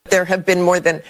There have been more than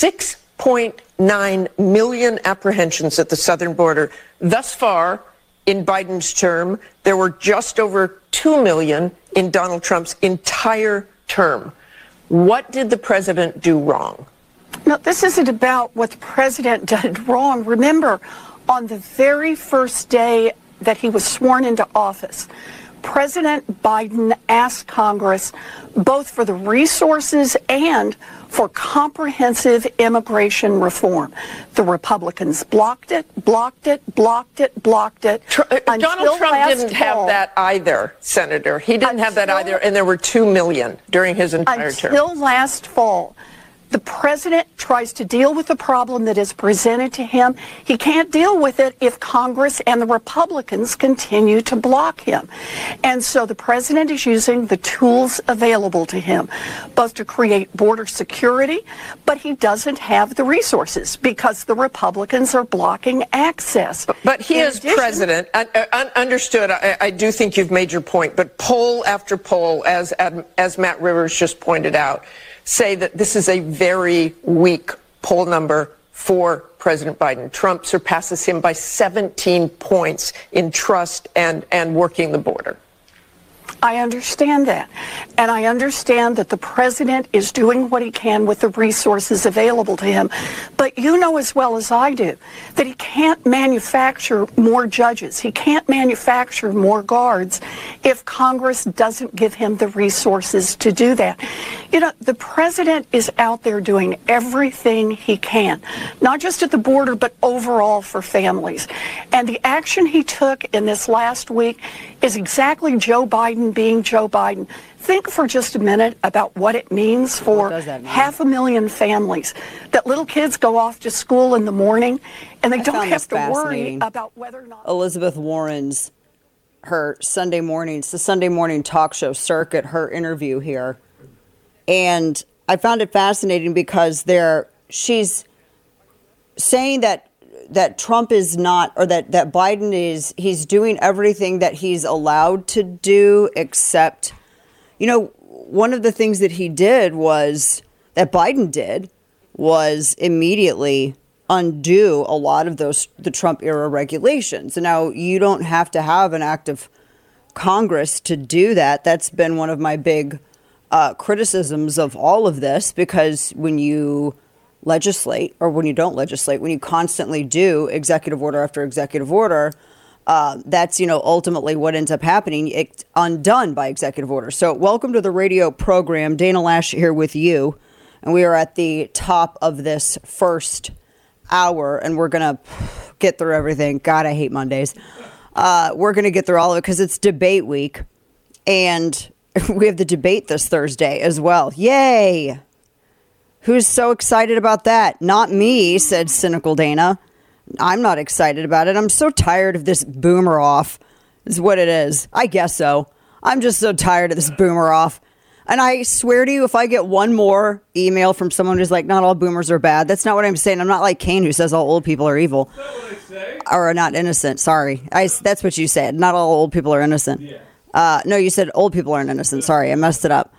6.9 million apprehensions at the southern border. Thus far, in Biden's term, there were just over 2 million in Donald Trump's entire term. What did the president do wrong? No, this isn't about what the president did wrong. Remember, on the very first day that he was sworn into office, President Biden asked Congress both for the resources and for comprehensive immigration reform. The Republicans blocked it. Donald Trump didn't have that either, Senator. He didn't have that either, and there were 2 million during his entire term. Until last fall, the president tries to deal with the problem that is presented to him. He can't deal with it if Congress and the Republicans continue to block him. And so the president is using the tools available to him, both to create border security, but he doesn't have the resources because the Republicans are blocking access. But he is president. Understood. I do think you've made your point. But poll after poll, as Matt Rivers just pointed out, say that this is a very weak poll number for President Biden. Trump surpasses him by 17 points in trust and working the border. I understand that. And I understand that the president is doing what he can with the resources available to him. But you know as well as I do that he can't manufacture more judges. He can't manufacture more guards if Congress doesn't give him the resources to do that. You know, the president is out there doing everything he can, not just at the border, but overall for families. And the action he took in this last week is exactly Joe Biden being Joe Biden. Think for just a minute about what it means for 500,000 families, that little kids go off to school in the morning and they don't have to worry about whether or not Elizabeth Warren's, her Sunday mornings, the Sunday morning talk show circuit, her interview here. And I found it fascinating because she's saying that Trump is not, or that Biden is, he's doing everything that he's allowed to do, except, you know, one of the things that he did was, that Biden did, was immediately undo a lot of the Trump era regulations. And now you don't have to have an act of Congress to do that. That's been one of my big criticisms of all of this, because when you legislate, or when you don't legislate, when you constantly do executive order after executive order, that's, you know, ultimately what ends up happening. It's undone by executive order. So welcome to the radio program. Dana Lash here with you. And we are at the top of this first hour, and we're going to get through everything. God, I hate Mondays. We're going to get through all of it because it's debate week. And we have the debate this Thursday as well. Yay! Who's so excited about that? Not me, said cynical Dana. I'm not excited about it. I'm so tired of this boomer off, is what it is. I guess so. I'm just so tired of this boomer off. And I swear to you, if I get one more email from someone who's like, not all boomers are bad, that's not what I'm saying. I'm not like Kane, who says all old people are evil. Is that what I say? Or are not innocent. Sorry. That's what you said. Not all old people are innocent. Yeah. No, you said old people aren't innocent. Sorry, I messed it up.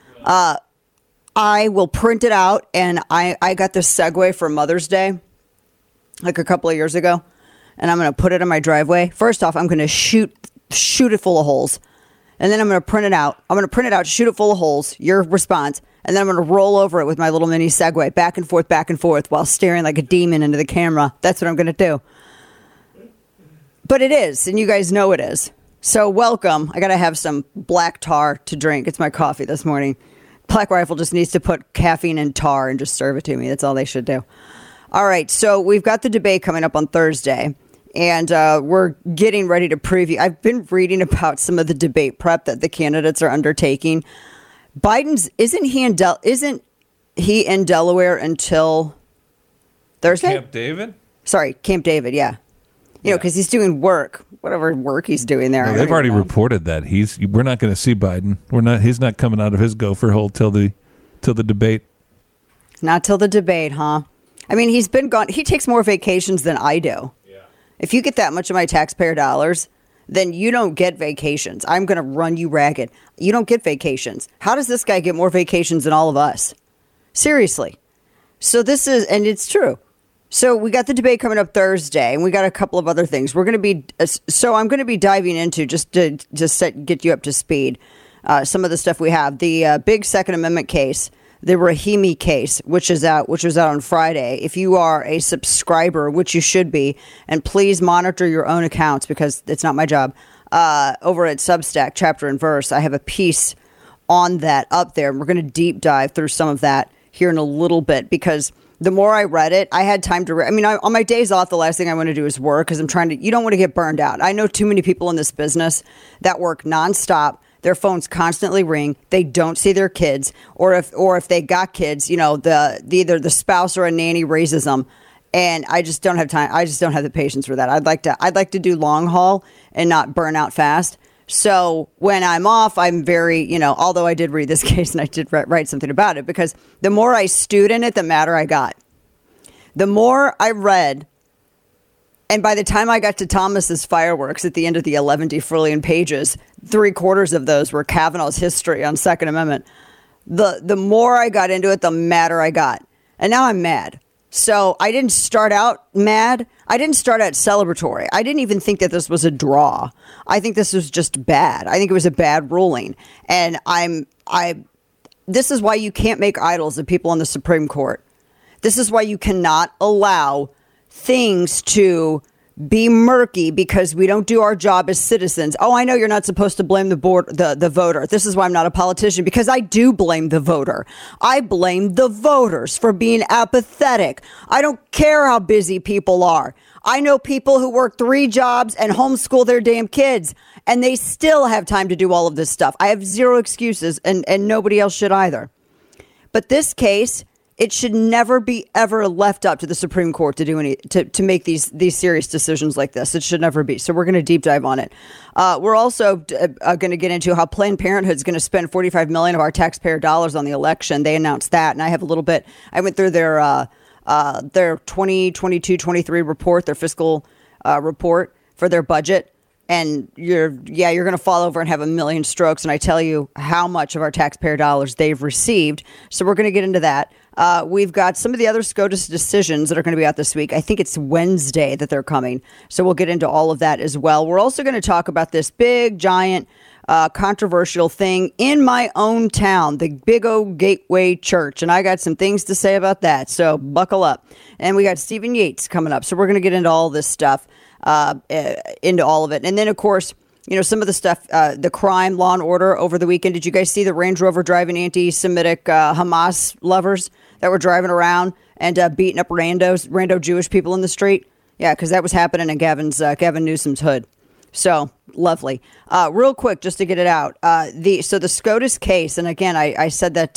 I will print it out, and I got this Segway for Mother's Day, like a couple of years ago, and I'm going to put it in my driveway. First off, I'm going to shoot it full of holes, and then I'm going to print it out. I'm going to print it out, shoot it full of holes, your response, and then I'm going to roll over it with my little mini Segway, back and forth, while staring like a demon into the camera. That's what I'm going to do. But it is, and you guys know it is. So welcome. I got to have some black tar to drink. It's my coffee this morning. Black Rifle just needs to put caffeine and tar and just serve it to me. That's all they should do. All right. So we've got the debate coming up on Thursday, and we're getting ready to preview. I've been reading about some of the debate prep that the candidates are undertaking. Biden's, isn't he in Delaware until Thursday? Camp David? Sorry, Camp David. Yeah. You know, because he's doing work, whatever work he's doing there. No, they've already reported that we're not going to see Biden. He's not coming out of his gopher hole till the debate. Not till the debate, huh? I mean, he's been gone. He takes more vacations than I do. Yeah. If you get that much of my taxpayer dollars, then you don't get vacations. I'm going to run you ragged. You don't get vacations. How does this guy get more vacations than all of us? Seriously. So this is, and it's true. So we got the debate coming up Thursday, and we got a couple of other things. We're going to be, so I'm going to be diving into, just to get you up to speed, some of the stuff we have. The big Second Amendment case, the Rahimi case, which was out on Friday. If you are a subscriber, which you should be, and please monitor your own accounts because it's not my job, over at Substack, Chapter and Verse, I have a piece on that up there. And we're going to deep dive through some of that here in a little bit because the more I read it, I had time to on my days off, the last thing I want to do is work because you don't want to get burned out. I know too many people in this business that work nonstop. Their phones constantly ring. They don't see their kids, or if they got kids, either the spouse or a nanny raises them. And I just don't have time. I just don't have the patience for that. I'd like to do long haul and not burn out fast. So when I'm off, I'm very, although I did read this case and I did write something about it, because the more I stewed in it, the madder I got. The more I read, and by the time I got to Thomas's fireworks at the end of the 11 defoliant pages, 3/4 of those were Kavanaugh's history on Second Amendment. The more I got into it, the madder I got. And now I'm mad. So I didn't start out mad. I didn't start out celebratory. I didn't even think that this was a draw. I think this was just bad. I think it was a bad ruling. And this is why you can't make idols of people on the Supreme Court. This is why you cannot allow things to be murky because we don't do our job as citizens. Oh, I know you're not supposed to blame the voter. This is why I'm not a politician, because I do blame the voter. I blame the voters for being apathetic. I don't care how busy people are. I know people who work 3 jobs and homeschool their damn kids, and they still have time to do all of this stuff. I have zero excuses, and nobody else should either. But this case, it should never be ever left up to the Supreme Court to do to make these serious decisions like this. It should never be. So we're going to deep dive on it. We're also going to get into how Planned Parenthood is going to spend $45 million of our taxpayer dollars on the election. They announced that, and I have a little bit. I went through their 2022-23 report, their fiscal report for their budget. And you're going to fall over and have a million strokes. And I tell you how much of our taxpayer dollars they've received. So we're going to get into that. We've got some of the other SCOTUS decisions that are going to be out this week. I think it's Wednesday that they're coming. So we'll get into all of that as well. We're also going to talk about this big, giant, controversial thing in my own town, the Big O Gateway Church. And I got some things to say about that. So buckle up. And we got Stephen Yates coming up. So we're going to get into all this stuff. Into all of it. And then, of course, some of the stuff, the crime, law and order over the weekend. Did you guys see the Range Rover driving anti-Semitic Hamas lovers that were driving around and beating up rando Jewish people in the street? Yeah, because that was happening in Gavin Newsom's hood. So lovely. Real quick, just to get it out. The SCOTUS case, and again, I said that,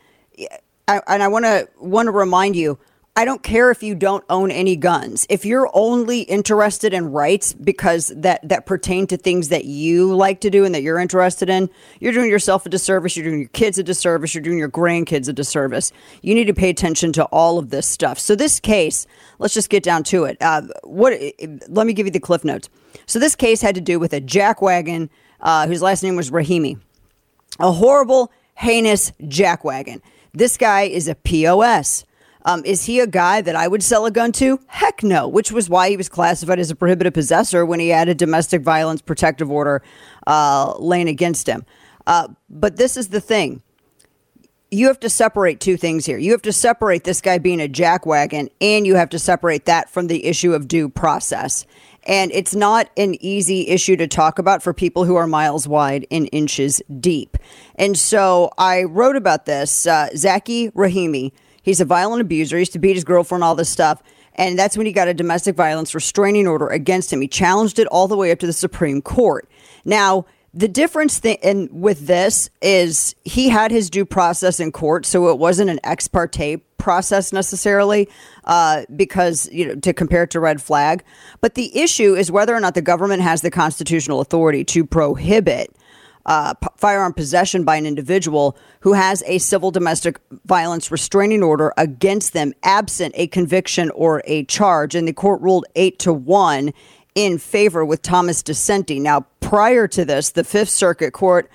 I want to remind you, I don't care if you don't own any guns. If you're only interested in rights because that pertain to things that you like to do and that you're interested in, you're doing yourself a disservice. You're doing your kids a disservice. You're doing your grandkids a disservice. You need to pay attention to all of this stuff. So this case, let's just get down to it. Let me give you the cliff notes. So this case had to do with a jackwagon whose last name was Rahimi. A horrible, heinous jackwagon. This guy is a POS. Is he a guy that I would sell a gun to? Heck no, which was why he was classified as a prohibited possessor when he had a domestic violence protective order laying against him. But this is the thing. You have to separate two things here. You have to separate this guy being a jackwagon, and you have to separate that from the issue of due process. And it's not an easy issue to talk about for people who are miles wide and inches deep. And so I wrote about this. Zacky Rahimi, he's a violent abuser. He used to beat his girlfriend, all this stuff. And that's when he got a domestic violence restraining order against him. He challenged it all the way up to the Supreme Court. Now, the difference with this is he had his due process in court, so it wasn't an ex parte process necessarily, because, to compare it to red flag. But the issue is whether or not the government has the constitutional authority to prohibit firearm possession by an individual who has a civil domestic violence restraining order against them, absent a conviction or a charge. And the court ruled 8-1 in favor with Thomas dissenting. Now, prior to this, the Fifth Circuit Court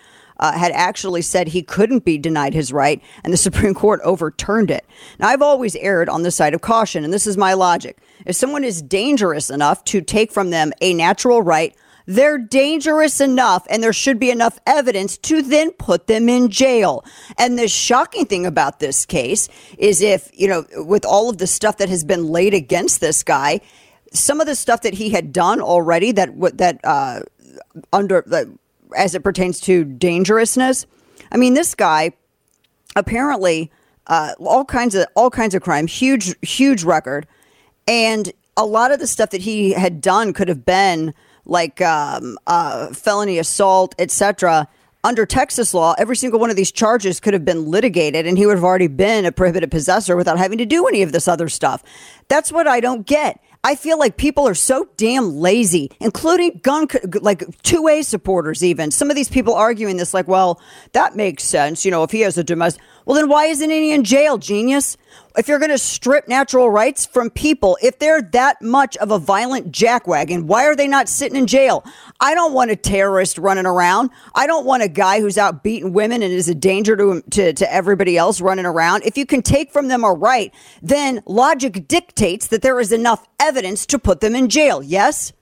had actually said he couldn't be denied his right, and the Supreme Court overturned it. Now, I've always erred on the side of caution, and this is my logic. If someone is dangerous enough to take from them a natural right, they're dangerous enough, and there should be enough evidence to then put them in jail. And the shocking thing about this case is if, with all of the stuff that has been laid against this guy, some of the stuff that he had done already as it pertains to dangerousness. I mean, this guy apparently all kinds of crime, huge record, and a lot of the stuff that he had done could have been like felony assault, etc. Under Texas law, every single one of these charges could have been litigated, and he would have already been a prohibited possessor without having to do any of this other stuff. That's what I don't get. I feel like people are so damn lazy, including 2A supporters even. Some of these people arguing this like, well, that makes sense. If he has a domestic, well, then why isn't he in jail, genius? If you're going to strip natural rights from people, if they're that much of a violent jackwagon, why are they not sitting in jail? I don't want a terrorist running around. I don't want a guy who's out beating women and is a danger to everybody else running around. If you can take from them a right, then logic dictates that there is enough evidence to put them in jail. Yes?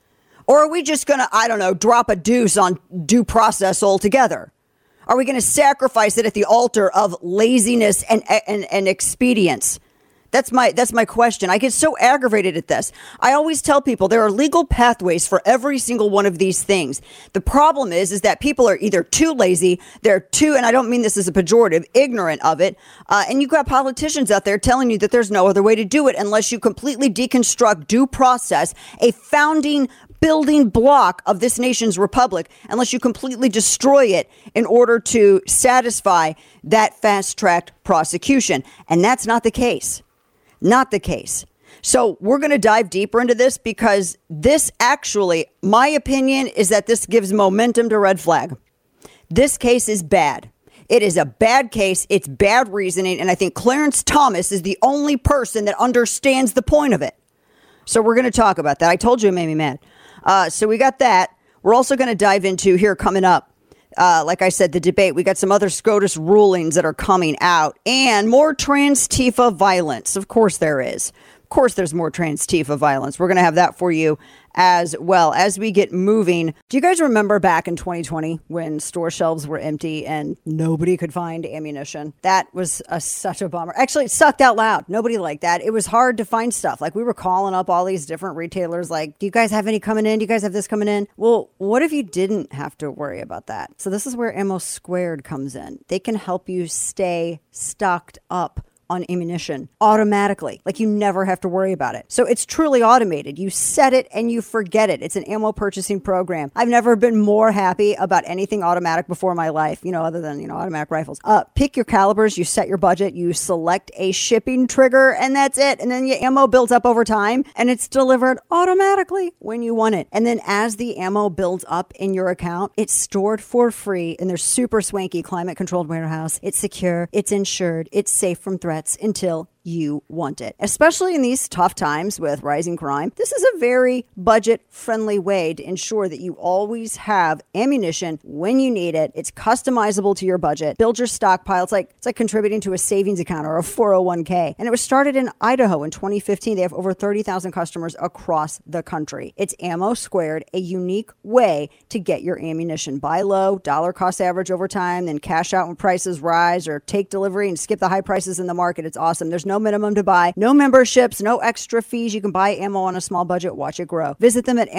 Or are we just going to, drop a deuce on due process altogether? Are we going to sacrifice it at the altar of laziness and expedience? That's my question. I get so aggravated at this. I always tell people there are legal pathways for every single one of these things. The problem is that people are either too lazy, they're too, and I don't mean this as a pejorative, ignorant of it. And you've got politicians out there telling you that there's no other way to do it unless you completely deconstruct due process, a founding building block of this nation's republic, unless you completely destroy it in order to satisfy that fast-tracked prosecution. And that's not the case. Not the case. So we're going to dive deeper into this because this actually, my opinion is that this gives momentum to red flag. This case is bad. It is a bad case. It's bad reasoning. And I think Clarence Thomas is the only person that understands the point of it. So we're going to talk about that. I told you it made me mad. So we got that. We're also going to dive into here coming up. Like I said, the debate. We got some other SCOTUS rulings that are coming out and more trans Tifa violence. Of course there is. Of course there's more trans Tifa violence. We're going to have that for you as well as we get moving. Do you guys remember back in 2020 when store shelves were empty and nobody could find ammunition? That was such a bummer. Actually, it sucked out loud. Nobody liked that. It was hard to find stuff. Like we were calling up all these different retailers like, do you guys have any coming in? Do you guys have this coming in? Well, what if you didn't have to worry about that? So this is where Ammo Squared comes in. They can help you stay stocked up on ammunition automatically. Like you never have to worry about it. So it's truly automated. You set it and you forget it. It's an ammo purchasing program. I've never been more happy about anything automatic before in my life, other than, automatic rifles. Pick your calibers, you set your budget, you select a shipping trigger, and that's it. And then your ammo builds up over time and it's delivered automatically when you want it. And then as the ammo builds up in your account, it's stored for free in their super swanky climate controlled warehouse. It's secure, it's insured, it's safe from threats until you want it. Especially in these tough times with rising crime, this is a very budget-friendly way to ensure that you always have ammunition when you need it. It's customizable to your budget. Build your stockpile. It's like contributing to a savings account or a 401k. And it was started in Idaho in 2015. They have over 30,000 customers across the country. It's Ammo Squared, a unique way to get your ammunition. Buy low, dollar cost average over time, then cash out when prices rise, or take delivery and skip the high prices in the market. It's awesome. There's no minimum to buy, no memberships, no extra fees. You can buy ammo on a small budget. Watch it grow. Visit them at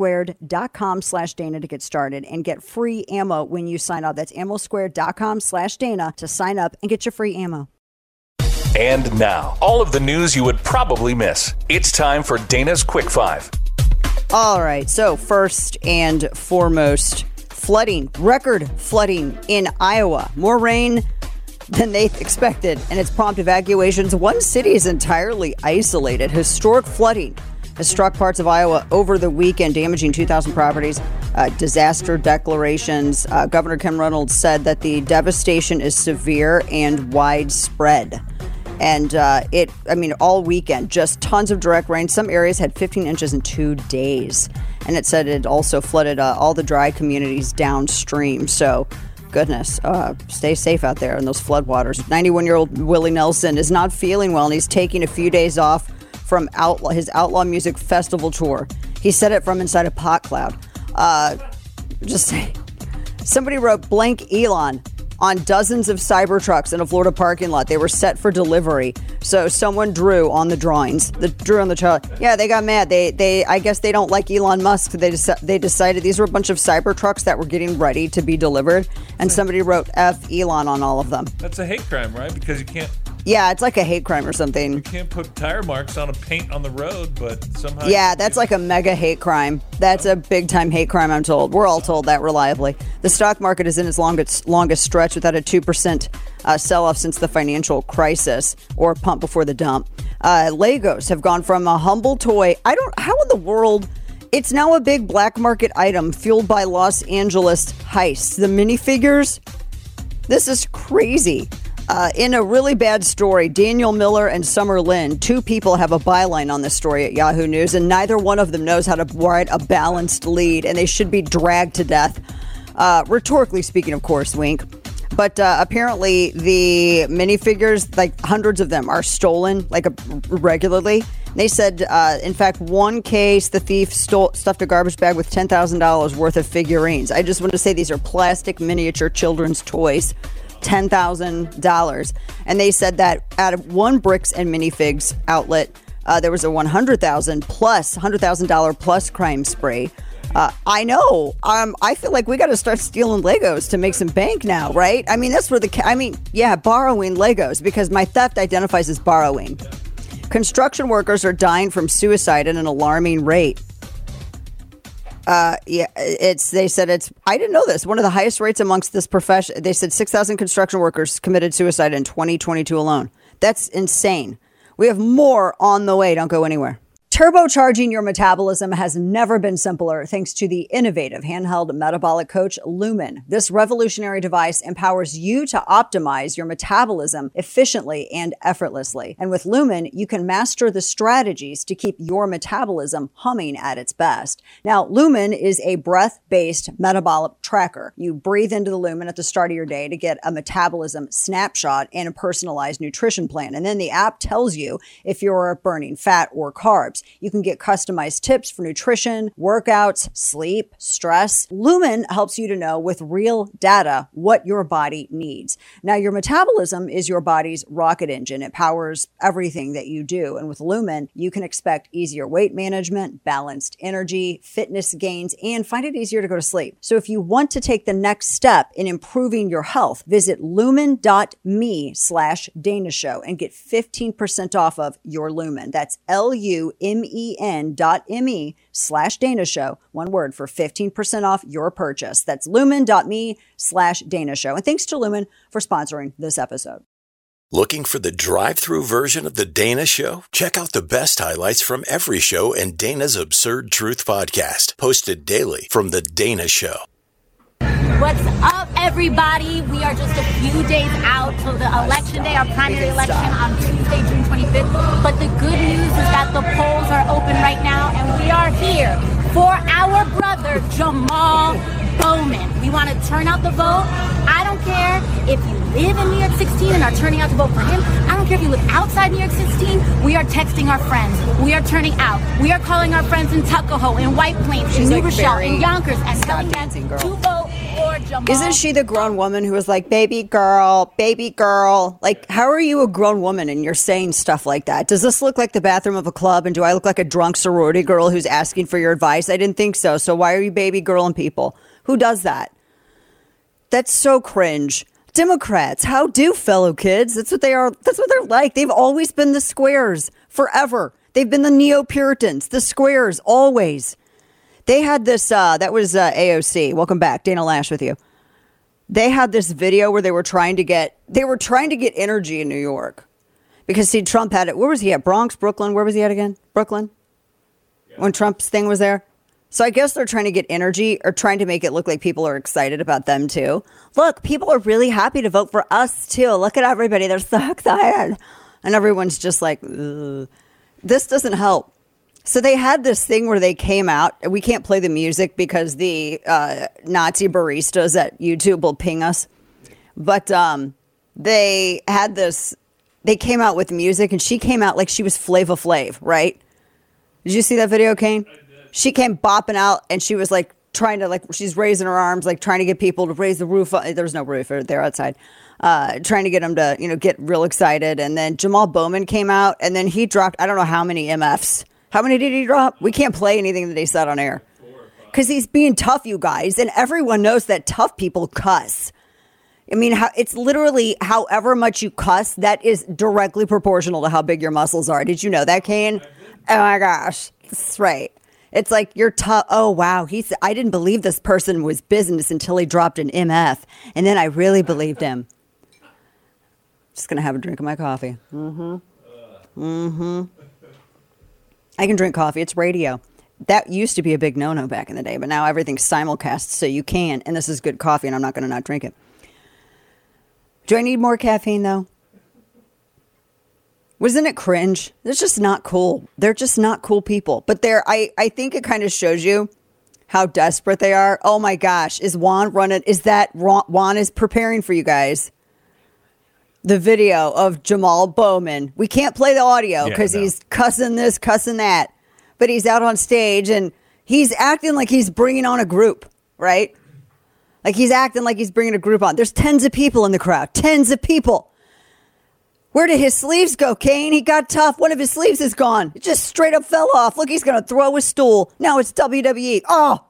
ammosquared.com/Dana to get started and get free ammo when you sign up. That's ammosquared.com/Dana to sign up and get your free ammo. And now, all of the news you would probably miss. It's time for Dana's Quick Five. All right. So first and foremost, flooding, record flooding in Iowa. More rain than they expected, and it's prompted evacuations. One city is entirely isolated. Historic flooding has struck parts of Iowa over the weekend, damaging 2,000 properties. Disaster declarations. Governor Kim Reynolds said that the devastation is severe and widespread. And all weekend, just tons of direct rain. Some areas had 15 inches in 2 days. And it said it also flooded all the dry communities downstream. So goodness. Stay safe out there in those floodwaters. 91-year-old Willie Nelson is not feeling well, and he's taking a few days off from his Outlaw Music Festival tour. He said it from inside a pot cloud. Just say, somebody wrote blank Elon on dozens of Cybertrucks in a Florida parking lot. They were set for delivery. So someone drew on the drawings. Drew on the child. Yeah, they got mad. I guess they don't like Elon Musk. They decided these were a bunch of Cybertrucks that were getting ready to be delivered, and somebody wrote F Elon on all of them. That's a hate crime, right? Because you can't. Yeah, it's like a hate crime or something. You can't put tire marks on a paint on the road, but somehow. Yeah, that's like a mega hate crime. That's a big time hate crime, I'm told. We're all told that reliably. The stock market is in its longest stretch without a 2% sell-off since the financial crisis, or pump before the dump. Legos have gone from a humble toy. How in the world? It's now a big black market item fueled by Los Angeles heists. The minifigures? This is crazy. In a really bad story, Daniel Miller and Summer Lynn, two people have a byline on this story at Yahoo News, and neither one of them knows how to write a balanced lead, and they should be dragged to death. Rhetorically speaking, of course, wink. But apparently the minifigures, like hundreds of them, are stolen regularly. They said, in fact, one case, the thief stuffed a garbage bag with $10,000 worth of figurines. I just want to say these are plastic miniature children's toys. $10,000. And they said that at one Bricks and Minifigs outlet, there was a $100,000 plus crime spree. I know. I feel like we got to start stealing Legos to make some bank now, right? I mean, that's where borrowing Legos, because my theft identifies as borrowing. Construction workers are dying from suicide at an alarming rate. They said I didn't know this, one of the highest rates amongst this profession. They said 6,000 construction workers committed suicide in 2022 alone. That's insane. We have more on the way. Don't go anywhere. Turbocharging your metabolism has never been simpler thanks to the innovative handheld metabolic coach Lumen. This revolutionary device empowers you to optimize your metabolism efficiently and effortlessly. And with Lumen, you can master the strategies to keep your metabolism humming at its best. Now, Lumen is a breath-based metabolic tracker. You breathe into the Lumen at the start of your day to get a metabolism snapshot and a personalized nutrition plan. And then the app tells you if you're burning fat or carbs. You can get customized tips for nutrition, workouts, sleep, stress. Lumen helps you to know with real data what your body needs. Now, your metabolism is your body's rocket engine. It powers everything that you do. And with Lumen, you can expect easier weight management, balanced energy, fitness gains, and find it easier to go to sleep. So if you want to take the next step in improving your health, visit lumen.me/Dana Show and get 15% off of your Lumen. That's lumen.me/Dana Show. One word for 15% off your purchase. That's lumen.me/Dana Show. And thanks to Lumen for sponsoring this episode. Looking for the drive-through version of the Dana Show? Check out the best highlights from every show and Dana's Absurd Truth podcast, posted daily from the Dana Show. What's up, everybody? We are just a few days out till the election day, our primary election on Tuesday, June 25th. But the good news is that the polls are open right now, and we are here for our brother, Jamal Bowman. We want to turn out the vote. I don't care if you live in New York 16 and are turning out to vote for him. I don't care if you live outside New York 16. We are texting our friends. We are turning out. We are calling our friends in Tuckahoe, in White Plains, in New Rochelle, in Yonkers, and telling them to vote for Jamal. Isn't she the grown woman who was like, baby girl, baby girl? Like, how are you a grown woman and you're saying stuff like that? Does this look like the bathroom of a club? And do I look like a drunk sorority girl who's asking for your advice? I didn't think so. So why are you baby girling people? Who does that? That's so cringe. Democrats, how do, fellow kids? That's what they are. That's what they're like. They've always been the squares forever. They've been the neo-Puritans, the squares, always. They had this, that was AOC. Welcome back. Dana Lash with you. They had this video where they were trying to get energy in New York. Because, see, Trump had it. Where was he at? Bronx, Brooklyn? Where was he at again? Brooklyn? Yeah. When Trump's thing was there? So I guess they're trying to get energy or trying to make it look like people are excited about them too. Look, people are really happy to vote for us too. Look at everybody. They're so excited. And everyone's just like, ugh. This doesn't help. So they had this thing where they came out. We can't play the music because the Nazi baristas at YouTube will ping us. But they had this. They came out with music, and she came out like she was Flava Flav, right? Did you see that video, Kane? She came bopping out, and she was like trying to, like, she's raising her arms, like trying to get people to raise the roof. There was no roof. They're outside. Trying to get them to, get real excited. And then Jamal Bowman came out, and then he dropped, I don't know how many MFs. How many did he drop? We can't play anything that he said on air. Because he's being tough, you guys. And everyone knows that tough people cuss. I mean, it's literally however much you cuss, that is directly proportional to how big your muscles are. Did you know that, Kane? Oh, my gosh. That's right. It's like you're tough. Oh, wow. I didn't believe this person was business until he dropped an MF. And then I really believed him. Just going to have a drink of my coffee. I can drink coffee. It's radio. That used to be a big no-no back in the day, but now everything's simulcast, so you can. And this is good coffee, and I'm not going to not drink it. Do I need more caffeine, though? Wasn't it cringe? It's just not cool. They're just not cool people. But I think it kind of shows you how desperate they are. Oh, my gosh. Is Juan running? Juan is preparing for you guys the video of Jamal Bowman. We can't play the audio because he's cussing this, cussing that. But he's out on stage, and he's acting like he's bringing on a group, right? Like he's acting like he's bringing a group on. There's tens of people in the crowd. Tens of people. Where did his sleeves go, Kane? He got tough. One of his sleeves is gone. It just straight up fell off. Look, he's going to throw a stool. Now it's WWE. Oh.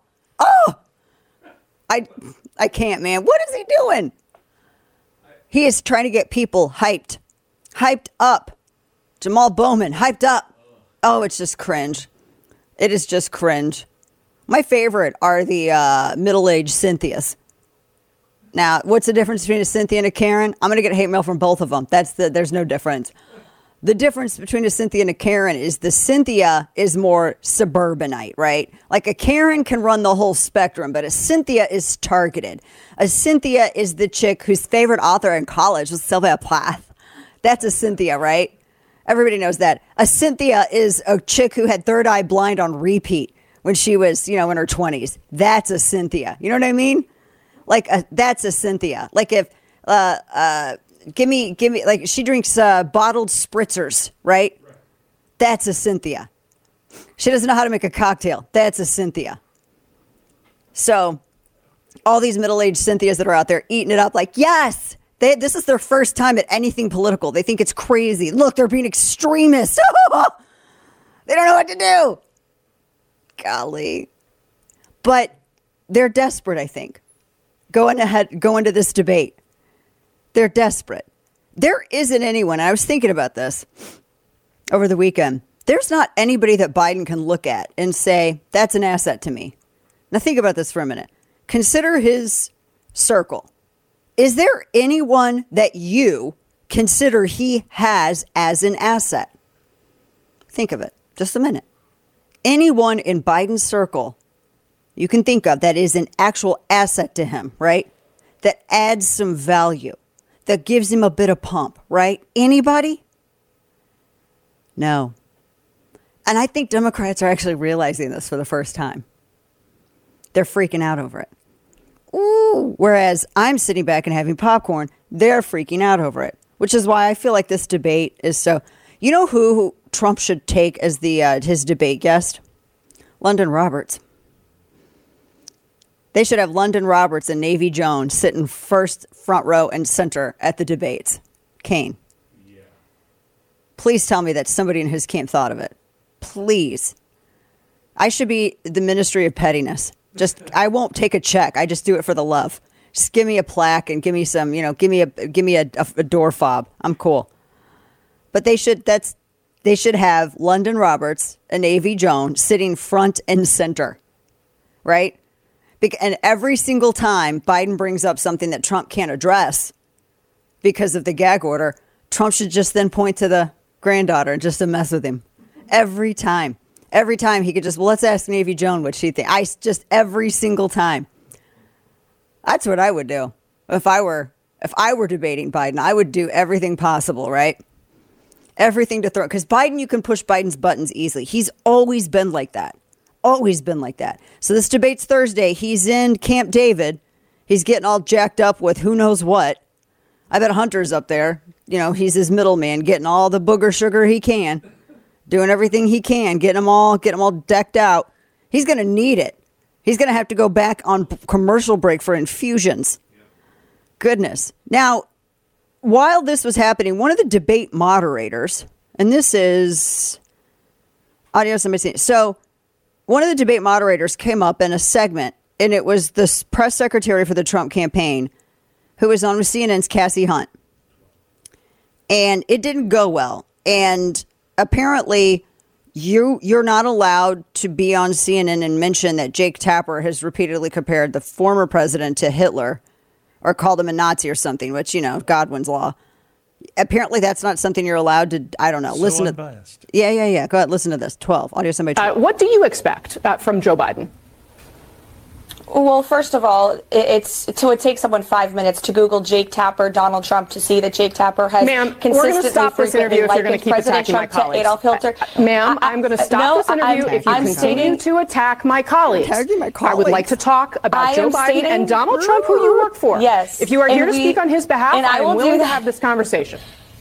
I can't, man. What is he doing? He is trying to get people hyped. Hyped up. Jamal Bowman, hyped up. Oh, it's just cringe. It is just cringe. My favorite are the middle-aged Cynthias. Now, what's the difference between a Cynthia and a Karen? I'm going to get hate mail from both of them. There's no difference. The difference between a Cynthia and a Karen is the Cynthia is more suburbanite, right? Like a Karen can run the whole spectrum, but a Cynthia is targeted. A Cynthia is the chick whose favorite author in college was Sylvia Plath. That's a Cynthia, right? Everybody knows that. A Cynthia is a chick who had Third Eye Blind on repeat when she was, in her 20s. That's a Cynthia. You know what I mean? Like, that's a Cynthia. Like if, give me, like she drinks bottled spritzers, right? That's a Cynthia. She doesn't know how to make a cocktail. That's a Cynthia. So all these middle-aged Cynthias that are out there eating it up like, yes, this is their first time at anything political. They think it's crazy. Look, they're being extremists. They don't know what to do. Golly. But they're desperate, I think. Go into this debate. They're desperate. There isn't anyone, I was thinking about this over the weekend. There's not anybody that Biden can look at and say, that's an asset to me. Now think about this for a minute. Consider his circle. Is there anyone that you consider he has as an asset? Think of it. Just a minute. Anyone in Biden's circle you can think of that is an actual asset to him, right? That adds some value, that gives him a bit of pump, right? Anybody? No. And I think Democrats are actually realizing this for the first time. They're freaking out over it. Ooh. Whereas I'm sitting back and having popcorn, they're freaking out over it, which is why I feel like this debate is so... You know who Trump should take as his debate guest? London Roberts. They should have London Roberts and Navy Jones sitting front row and center at the debates. Kane. Yeah. Please tell me that somebody in his camp thought of it. Please. I should be the Ministry of Pettiness. I won't take a check. I just do it for the love. Just give me a plaque and give me some, give me a door fob. I'm cool. But they should have London Roberts and Navy Jones sitting front and center. Right? And every single time Biden brings up something that Trump can't address because of the gag order, Trump should just then point to the granddaughter just to mess with him. Every time. Every time he could let's ask Navy Joan what she thinks. Every single time. That's what I would do. If I were debating Biden, I would do everything possible, right? Everything to throw. Because Biden, you can push Biden's buttons easily. He's always been like that. Always been like that. So this debate's Thursday. He's in Camp David. He's getting all jacked up with who knows what. I bet Hunter's up there. You know, he's his middleman, getting all the booger sugar he can, doing everything he can, getting them all decked out. He's going to need it. He's going to have to go back on commercial break for infusions. Goodness. Now, while this was happening, one of the debate moderators, and this is audio, somebody seen it. So one of the debate moderators came up in a segment, and it was the press secretary for the Trump campaign, who was on with CNN's Cassie Hunt. And it didn't go well. And apparently you're not allowed to be on CNN and mention that Jake Tapper has repeatedly compared the former president to Hitler or called him a Nazi or something, which, you know, Godwin's law. Apparently that's not something you're allowed to, I don't know, So listen unbiased. to. Yeah. Go ahead, listen to this. 12. Audio somebody 12. What do you expect from Joe Biden? Well, first of all, it takes someone 5 minutes to Google Jake Tapper, Donald Trump, to see that Jake Tapper has Ma'am, consistently, we're going to stop this interview if you're going to keep President attacking my Trump to colleagues. Adolf Hitler. Ma'am, I'm going to stop this interview if you continue to attack my colleagues. Attacking my I would like to talk about Joe Biden and Donald Trump, who you work for. Yes. If you are here to speak on his behalf, and I am will willing do to that. have this conversation.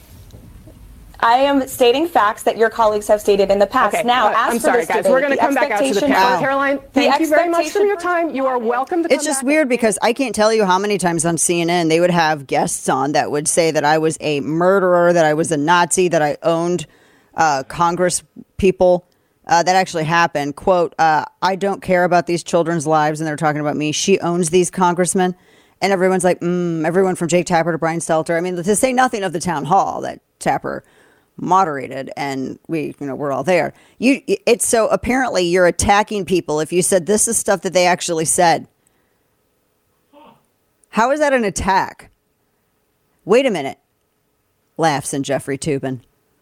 I am stating facts that your colleagues have stated in the past. Okay, now, as I'm for sorry, this guys. debate, We're going to the come back out to the expectation panel. for- Caroline, the thank you very much for your expectation time. You are welcome to come It's just back. weird because I can't tell you how many times on CNN they would have guests on that would say that I was a murderer, that I was a Nazi, that I owned Congress people. That actually happened. Quote, I don't care about these children's lives. And they're talking about me. She owns these congressmen. And everyone's like, everyone from Jake Tapper to Brian Stelter. I mean, to say nothing of the town hall that Tapper moderated, and we're all there. It's so apparently you're attacking people if you said this is stuff that they actually said. How is that an attack? Wait a minute. Laughs in Jeffrey Toobin.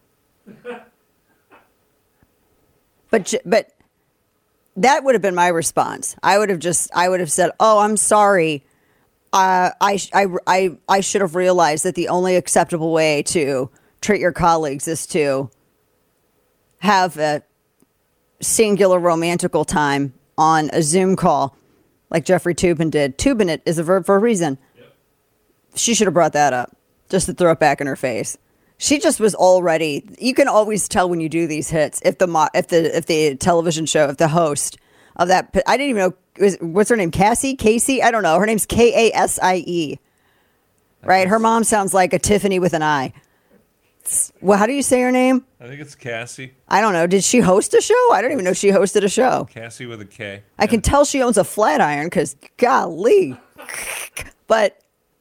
But that would have been my response. I would have said, "Oh, I'm sorry. I should have realized that the only acceptable way to treat your colleagues is to have a singular romantical time on a Zoom call like Jeffrey Toobin did. Toobin it is a verb for a reason. Yep. She should have brought that up just to throw it back in her face. She just was already, you can always tell when you do these hits if the television show, if the host of that, I didn't even know, what's her name? Casey? I don't know. Her name's Kasie. Right? Her mom sounds like a Tiffany with an I. Well, how do you say her name? I think it's Cassie. I don't know. Did she host a show? I don't even know she hosted a show. Cassie with a K. I can tell she owns a Flatiron because, golly. But,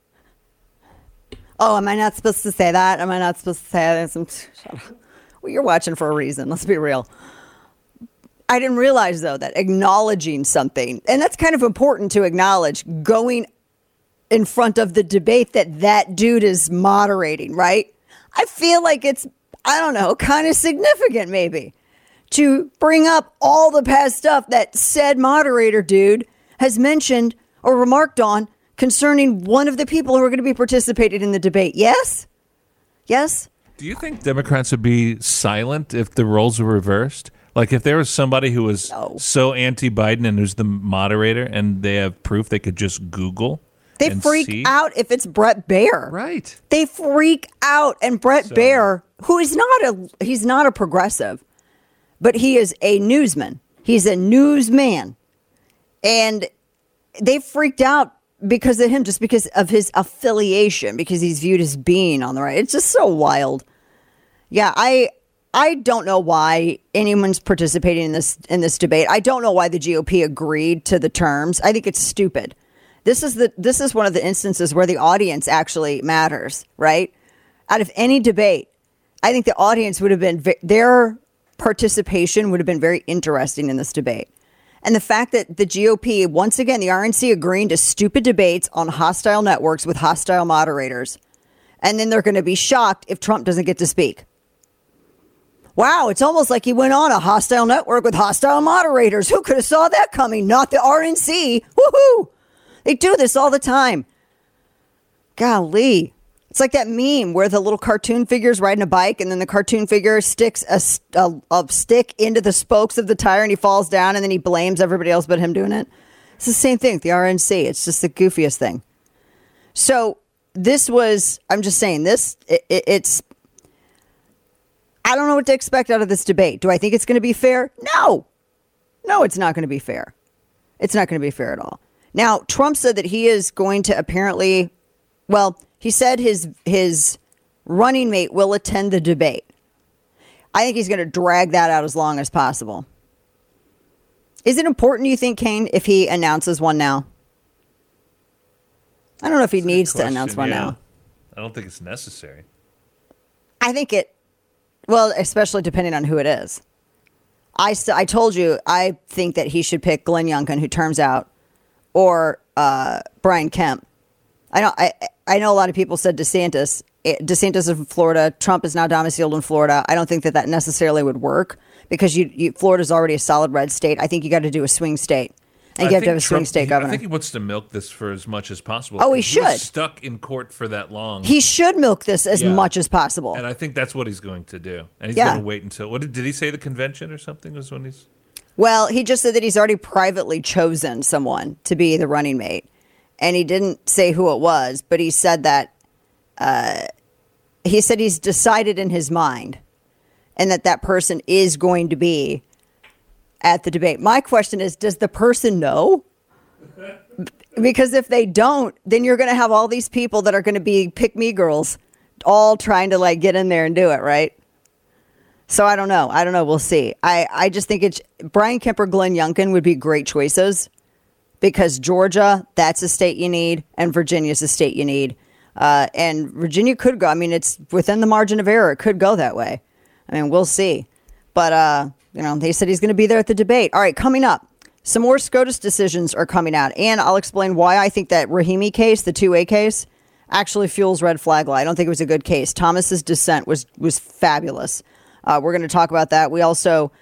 am I not supposed to say that? Am I not supposed to say that? Well, you're watching for a reason. Let's be real. I didn't realize, though, that acknowledging something, and that's kind of important to acknowledge, going in front of the debate that dude is moderating, right? I feel like it's, I don't know, kind of significant maybe to bring up all the past stuff that said moderator dude has mentioned or remarked on concerning one of the people who are going to be participating in the debate. Yes? Yes? Do you think Democrats would be silent if the roles were reversed? Like if there was somebody who was so anti-Biden and who's the moderator and they have proof they could just Google? They freak out if it's Brett Baer. Right. They freak out. And Brett Baer, who is he's not a progressive, but he is a newsman. He's a newsman. And they freaked out because of him, just because of his affiliation, because he's viewed as being on the right. It's just so wild. Yeah, I don't know why anyone's participating in this debate. I don't know why the GOP agreed to the terms. I think it's stupid. This is one of the instances where the audience actually matters, right? Out of any debate, I think the audience would have been, their participation would have been very interesting in this debate. And the fact that the GOP, once again, the RNC agreeing to stupid debates on hostile networks with hostile moderators. And then they're going to be shocked if Trump doesn't get to speak. Wow, it's almost like he went on a hostile network with hostile moderators. Who could have saw that coming? Not the RNC. Woohoo! They do this all the time. Golly. It's like that meme where the little cartoon figure's riding a bike and then the cartoon figure sticks a stick into the spokes of the tire and he falls down and then he blames everybody else but him doing it. It's the same thing with the RNC. It's just the goofiest thing. So this was, I'm just saying this, it's, I don't know what to expect out of this debate. Do I think it's going to be fair? No, it's not going to be fair. It's not going to be fair at all. Now, Trump said that he is going to apparently, he said his running mate will attend the debate. I think he's going to drag that out as long as possible. Is it important, you think, Kane, if he announces one now? I don't know if he needs to announce one now. I don't think it's necessary. I think especially depending on who it is. I told you, I think that he should pick Glenn Youngkin, who terms out, or Brian Kemp. I know a lot of people said DeSantis. DeSantis is in Florida. Trump is now domiciled in Florida. I don't think that necessarily would work because Florida's already a solid red state. I think you got to do a swing state. And you have to have a swing state governor. I think he wants to milk this for as much as possible. Oh, he should. He was stuck in court for that long. He should milk this as much as possible. And I think that's what he's going to do. And he's going to wait until, did he say the convention or something was when he's? Well, he just said that he's already privately chosen someone to be the running mate. And he didn't say who it was, but he said that, he's decided in his mind and that person is going to be at the debate. My question is, does the person know? Because if they don't, then you're going to have all these people that are going to be pick-me girls all trying to get in there and do it, right? So I don't know. We'll see. I just think Brian Kemp or Glenn Youngkin would be great choices because Georgia, that's a state you need, and Virginia's a state you need. And Virginia could go. I mean, it's within the margin of error. It could go that way. I mean, we'll see. But, they said he's going to be there at the debate. All right, coming up, some more SCOTUS decisions are coming out. And I'll explain why I think that Rahimi case, the 2A case, actually fuels red flag law. I don't think it was a good case. Thomas's dissent was fabulous. We're going to talk about that. We also,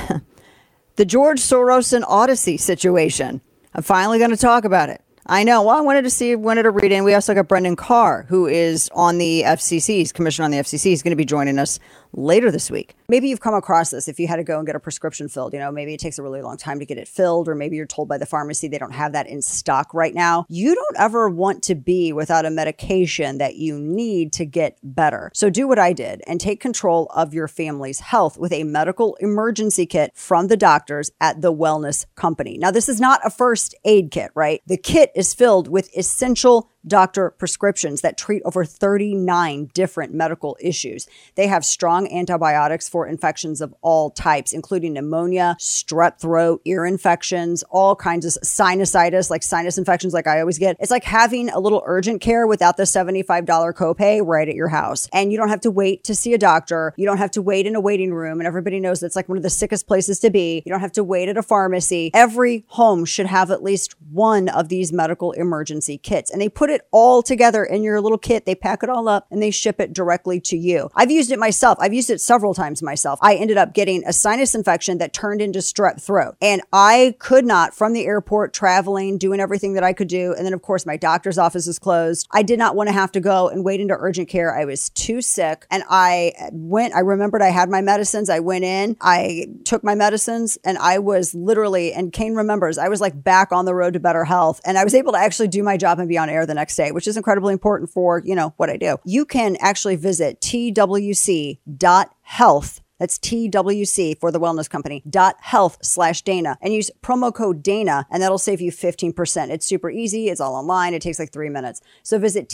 the George Soros and Odyssey situation. I'm finally going to talk about it. I know. Well, I wanted to read in. We also got Brendan Carr, who is on the FCC's commission on the FCC. He's going to be joining us later this week. Maybe you've come across this if you had to go and get a prescription filled. Maybe it takes a really long time to get it filled, or maybe you're told by the pharmacy they don't have that in stock right now. You don't ever want to be without a medication that you need to get better. So do what I did and take control of your family's health with a medical emergency kit from the doctors at The Wellness Company. Now, this is not a first aid kit, right? The kit is filled with essential doctor prescriptions that treat over 39 different medical issues. They have strong antibiotics for infections of all types, including pneumonia, strep throat, ear infections, all kinds of sinusitis, like sinus infections like I always get. It's like having a little urgent care without the $75 copay right at your house. And you don't have to wait to see a doctor. You don't have to wait in a waiting room. And everybody knows that's like one of the sickest places to be. You don't have to wait at a pharmacy. Every home should have at least one of these medical emergency kits. And they put it all together in your little kit. They pack it all up and they ship it directly to you. I've used it myself. I've used it several times myself. I ended up getting a sinus infection that turned into strep throat. And I could not, from the airport, traveling, doing everything that I could do. And then, of course, my doctor's office is closed. I did not want to have to go and wait into urgent care. I was too sick. And I remembered I had my medicines. I went in, I took my medicines, and I was literally, and Kane remembers, I was like back on the road to better health. And I was able to actually do my job and be on air the next day, which is incredibly important for, what I do. You can actually visit twc.health. That's TWC for the Wellness Company, .health/Dana, and use promo code Dana, and that'll save you 15%. It's super easy. It's all online. It takes like 3 minutes. So visit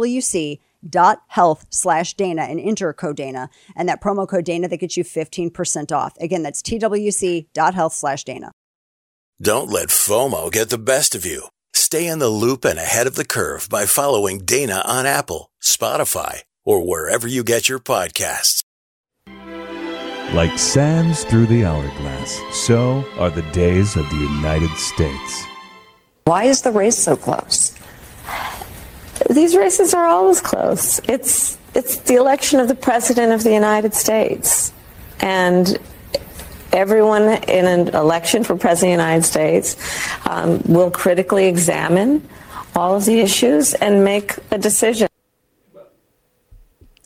twc.health/Dana and enter code Dana, and that promo code Dana, that gets you 15% off. Again, that's twc.health/Dana. Don't let FOMO get the best of you. Stay in the loop and ahead of the curve by following Dana on Apple, Spotify, or wherever you get your podcasts. Like sands through the hourglass, so are the days of the United States. Why is the race so close? These races are always close. It's the election of the President of the United States. And everyone in an election for President of the United States will critically examine all of the issues and make a decision.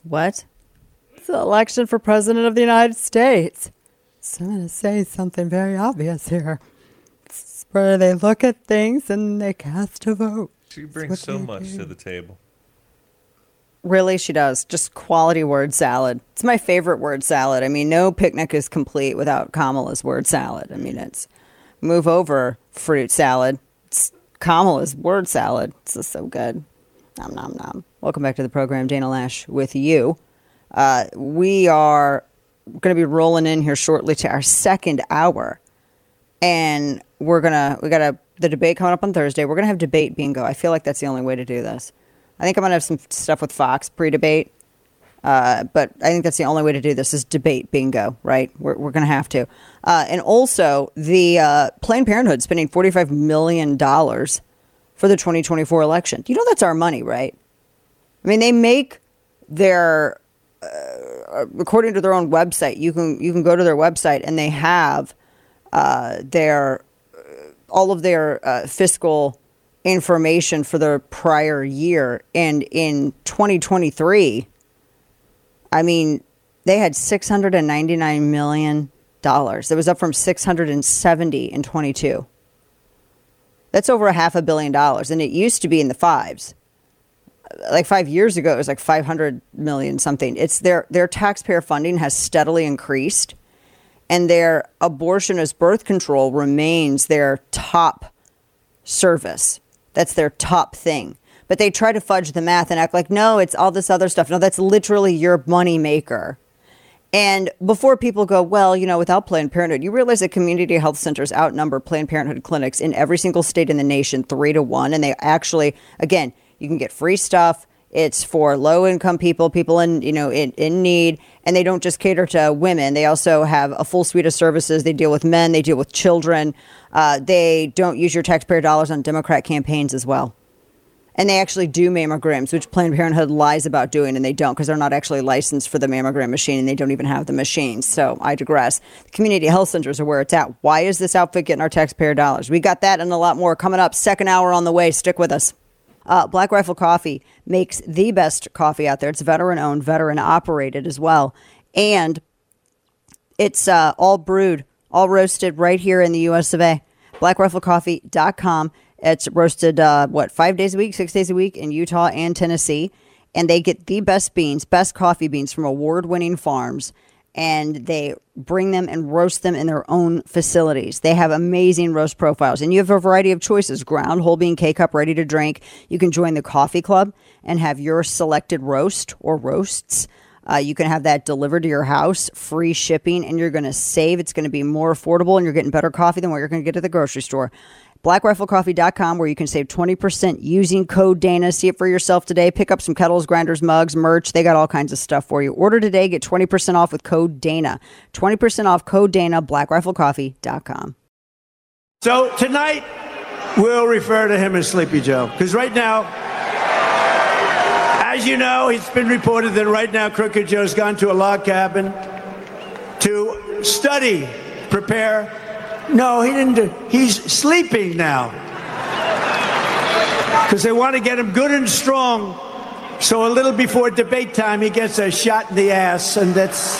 What? It's the election for president of the United States. So I'm going to say something very obvious here. It's where they look at things and they cast a vote. She brings so much to the table. Really, she does. Just quality word salad. It's my favorite word salad. I mean, no picnic is complete without Kamala's word salad. I mean, it's move over fruit salad. It's Kamala's word salad. It's just so good. Nom, nom, nom. Welcome back to the program. Dana Lash with you. We are going to be rolling in here shortly to our second hour. And we got the debate coming up on Thursday. We're going to have debate bingo. I feel like that's the only way to do this. I think I'm going to have some stuff with Fox pre-debate. But I think that's the only way to do this is debate bingo, right? We're going to have to. And also, the Planned Parenthood spending $45 million for the 2024 election. You know that's our money, right? I mean, they make their, according to their own website, you can go to their website and they have their all of their fiscal information for the prior year. And in 2023, I mean, they had $699 million. That was up from 670 in 22. That's over $500 million. And it used to be in the fives. Like 5 years ago, it was like 500 million something. It's their taxpayer funding has steadily increased, and their abortion as birth control remains their top service. That's their top thing. But they try to fudge the math and act like, no, it's all this other stuff. No, that's literally your money maker. And before people go, well, you know, without Planned Parenthood, you realize that community health centers outnumber Planned Parenthood clinics in every single state in the nation 3-1. And they actually, again, you can get free stuff. It's for low-income people in need, and they don't just cater to women. They also have a full suite of services. They deal with men. They deal with children. They don't use your taxpayer dollars on Democrat campaigns as well. And they actually do mammograms, which Planned Parenthood lies about doing, and they don't because they're not actually licensed for the mammogram machine, and they don't even have the machines. So I digress. The community health centers are where it's at. Why is this outfit getting our taxpayer dollars? We got that and a lot more coming up. Second hour on the way. Stick with us. Black Rifle Coffee makes the best coffee out there. It's veteran-owned, veteran-operated as well. And it's all brewed, all roasted right here in the U.S. of A. BlackRifleCoffee.com. It's roasted, 5 days a week, 6 days a week in Utah and Tennessee. And they get the best beans, best coffee beans from award-winning farms. And they bring them and roast them in their own facilities. They have amazing roast profiles. And you have a variety of choices. Ground, whole bean, K-Cup, ready to drink. You can join the coffee club and have your selected roast or roasts. You can have that delivered to your house, free shipping, and you're going to save. It's going to be more affordable, and you're getting better coffee than what you're going to get at the grocery store. BlackRifleCoffee.com, where you can save 20% using code Dana. See it for yourself today. Pick up some kettles, grinders, mugs, merch. They got all kinds of stuff for you. Order today. Get 20% off with code Dana. 20% off code Dana, BlackRifleCoffee.com. So tonight, we'll refer to him as Sleepy Joe. Because right now, as you know, it's been reported that right now Crooked Joe's gone to a log cabin to study, prepare. No, he didn't. He's sleeping now. Because they want to get him good and strong. So a little before debate time, he gets a shot in the ass. And that's...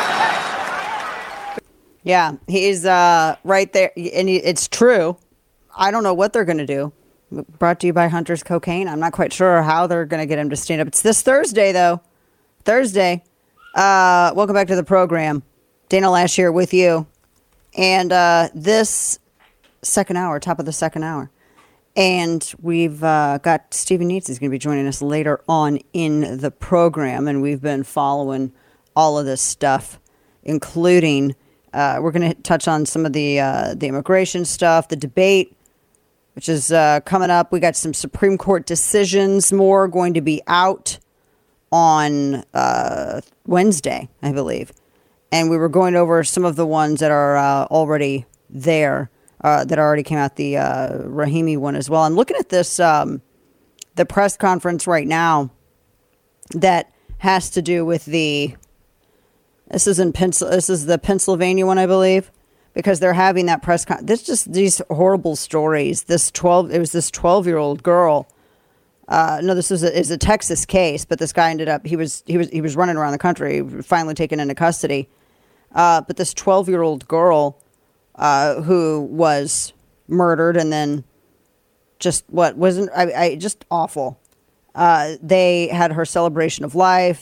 Yeah, he's right there. And it's true. I don't know what they're going to do. Brought to you by Hunter's Cocaine. I'm not quite sure how they're going to get him to stand up. It's this Thursday, though. Thursday. Welcome back to the program. Dana Lash here with you. And this second hour, top of the second hour. And we've got Stephen Neitz is going to be joining us later on in the program. And we've been following all of this stuff, including we're going to touch on some of the immigration stuff, the debate, which is coming up. We got some Supreme Court decisions, more going to be out on Wednesday, I believe. And we were going over some of the ones that are already there, that already came out, the Rahimi one as well. I'm looking at this, the press conference right now that has to do with this is the Pennsylvania one, I believe, because they're having that press conference. This just these horrible stories. It was this 12-year-old girl No, this is a Texas case, but this guy ended up he was running around the country, finally taken into custody. But this 12-year-old girl who was murdered and then just just awful. They had her celebration of life.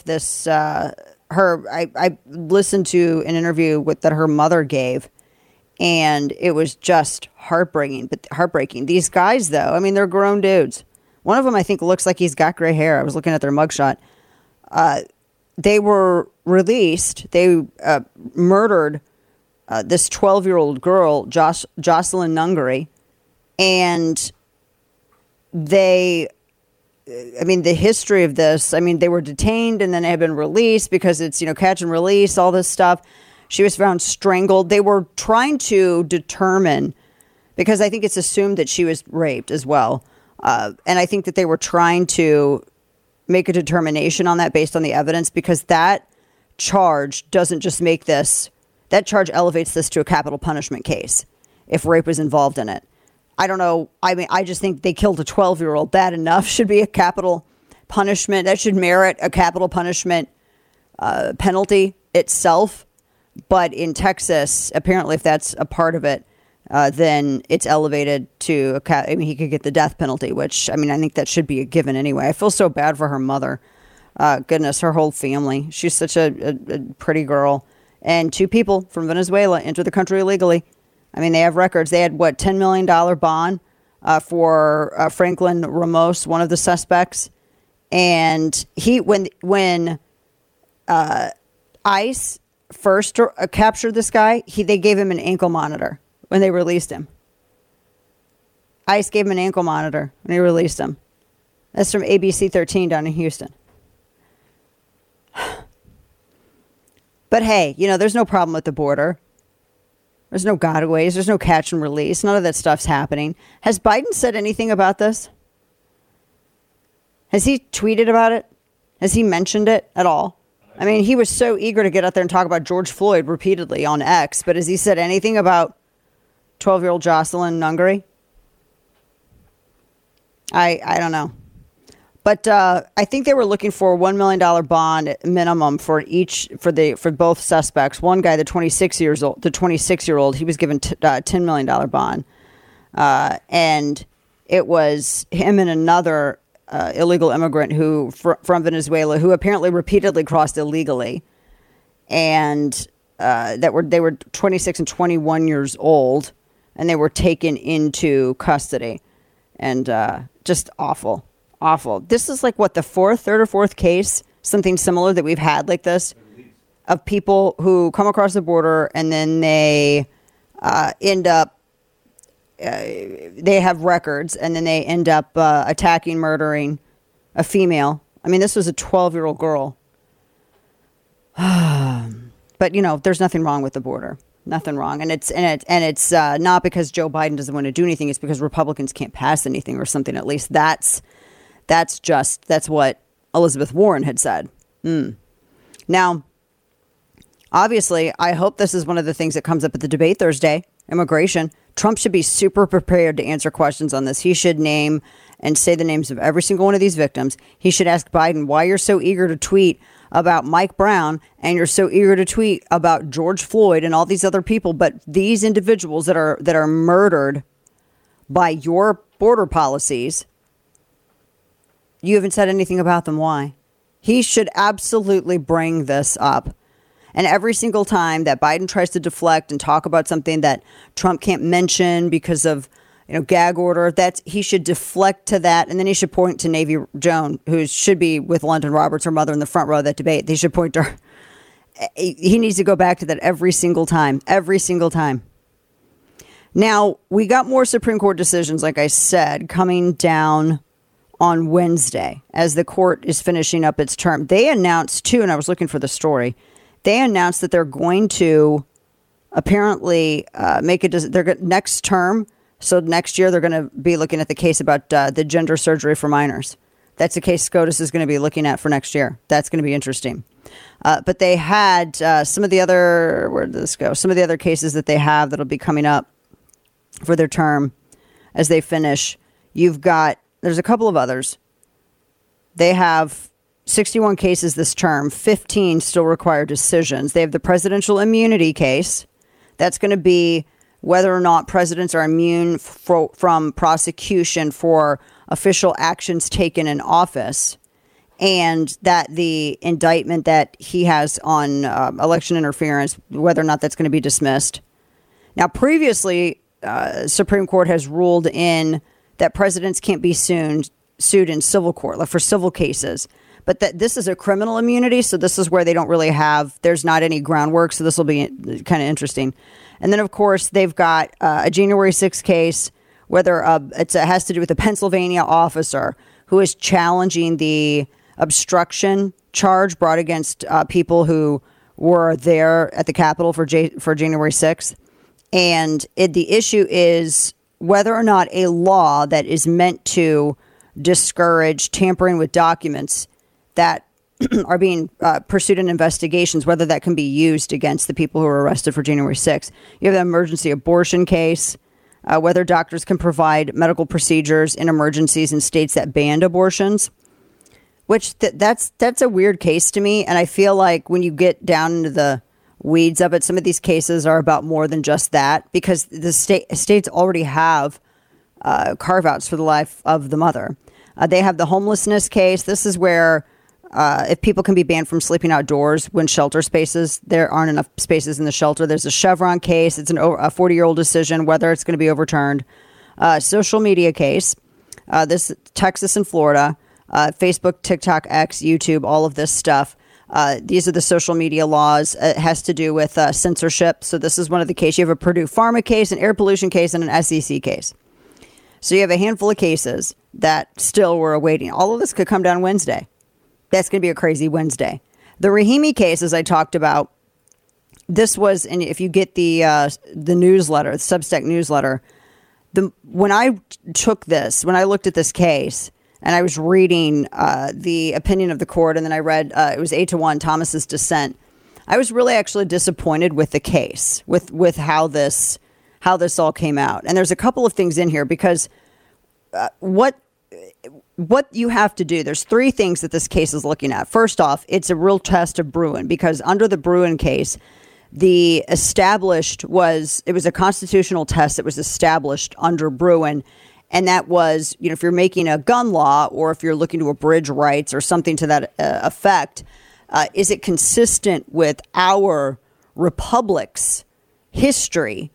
I listened to an interview that her mother gave, and it was just heartbreaking. These guys, though, I mean, they're grown dudes. One of them, I think, looks like he's got gray hair. I was looking at their mugshot. They were released. They murdered this 12-year-old girl, Jocelyn Nungary, and the history of this, they were detained and then they had been released because it's, catch and release, all this stuff. She was found strangled. They were trying to determine, because I think it's assumed that she was raped as well. And I think that they were trying to make a determination on that based on the evidence, because that charge doesn't just make this, that charge elevates this to a capital punishment case if rape was involved in it. I don't know. I just think they killed a 12-year-old. That enough should be a capital punishment. That should merit a capital punishment penalty itself. But in Texas, apparently, if that's a part of it, then it's elevated to he could get the death penalty, which, I think that should be a given anyway. I feel so bad for her mother. Goodness, her whole family. She's such a pretty girl. And 2 people from Venezuela entered the country illegally. They have records. They had, $10 million bond for Franklin Ramos, one of the suspects. And when ICE first captured this guy, they gave him an ankle monitor when they released him. ICE gave him an ankle monitor when they released him. That's from ABC 13 down in Houston. But hey, there's no problem with the border. There's no gotaways. There's no catch and release. None of that stuff's happening. Has Biden said anything about this? Has he tweeted about it? Has he mentioned it at all? He was so eager to get out there and talk about George Floyd repeatedly on X, but has he said anything about 12-year-old Jocelyn Nungary? I don't know. But I think they were looking for a $1 million bond minimum for both suspects. One guy, the 26-year-old, he was given $10 million bond, and it was him and another illegal immigrant from Venezuela who apparently repeatedly crossed illegally, and they were 26 and 21 years old, and they were taken into custody, and just awful. Awful. This is like the third or fourth case, something similar that we've had like this, of people who come across the border and then they end up, they have records and then they end up attacking, murdering a female. This was a 12-year-old girl. But there's nothing wrong with the border. Nothing wrong. And it's not because Joe Biden doesn't want to do anything. It's because Republicans can't pass anything or something. At least that's what Elizabeth Warren had said. Now, obviously, I hope this is one of the things that comes up at the debate Thursday, immigration. Trump should be super prepared to answer questions on this. He should name and say the names of every single one of these victims. He should ask Biden why you're so eager to tweet about Mike Brown and you're so eager to tweet about George Floyd and all these other people, but these individuals that are murdered by your border policies, you haven't said anything about them. Why? He should absolutely bring this up. And every single time that Biden tries to deflect and talk about something that Trump can't mention because of, gag order, he should deflect to that. And then he should point to Navy Joan, who should be with London Roberts, her mother, in the front row of that debate. They should point to her. He needs to go back to that every single time. Now, we got more Supreme Court decisions, like I said, coming down on Wednesday as the court is finishing up its term. They announced too, and I was looking for the story, they announced that they're going to apparently make their next term. So next year, they're going to be looking at the case about the gender surgery for minors. That's the case SCOTUS is going to be looking at for next year. That's going to be interesting. But they had some of the other, where did this go? Some of the other cases that they have that'll be coming up for their term as they finish. There's a couple of others. They have 61 cases this term, 15 still require decisions. They have the presidential immunity case. That's going to be whether or not presidents are immune from prosecution for official actions taken in office, and that the indictment that he has on election interference, whether or not that's going to be dismissed. Now, previously, Supreme Court has ruled in that presidents can't be sued in civil court, like for civil cases. But that this is a criminal immunity, so this is where they don't really have, there's not any groundwork, so this will be kind of interesting. And then, of course, they've got a January 6th case, whether it has to do with a Pennsylvania officer who is challenging the obstruction charge brought against people who were there at the Capitol for January 6th. And the issue is whether or not a law that is meant to discourage tampering with documents that are being pursued in investigations, whether that can be used against the people who were arrested for January 6th. You have the emergency abortion case, whether doctors can provide medical procedures in emergencies in states that banned abortions, which that's a weird case to me. And I feel like when you get down into the weeds of it, some of these cases are about more than just that, because the states already have carve-outs for the life of the mother. They have the homelessness case. This is where if people can be banned from sleeping outdoors when shelter spaces, there aren't enough spaces in the shelter. There's a Chevron case. It's a 40-year-old decision, whether it's going to be overturned. Social media case. This Texas and Florida, Facebook, TikTok, X, YouTube, all of this stuff. These are the social media laws. It has to do with censorship. So this is one of the cases. You have a Purdue Pharma case, an air pollution case, and an SEC case. So you have a handful of cases that still we're awaiting. All of this could come down Wednesday. That's going to be a crazy Wednesday. The Rahimi case, as I talked about, this was, and if you get the newsletter, the Substack newsletter, when I looked at this case and I was reading the opinion of the court, and then I read it was 8-1 Thomas's dissent, I was really actually disappointed with the case, with how this all came out. And there's a couple of things in here, because what you have to do, there's three things that this case is looking at. First off, it's a real test of Bruen, because under the Bruen case, it was a constitutional test that was established under Bruen. And that was, if you're making a gun law, or if you're looking to abridge rights or something to that effect, is it consistent with our republic's history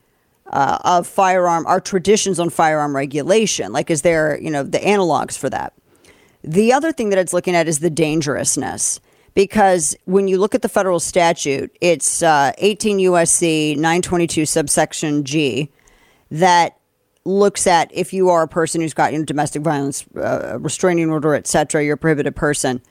of our traditions on firearm regulation? Like, is there, the analogs for that? The other thing that it's looking at is the dangerousness, because when you look at the federal statute, it's 18 U.S.C. 922 subsection G that looks at if you are a person who's got domestic violence, restraining order, etc., you're a prohibited person.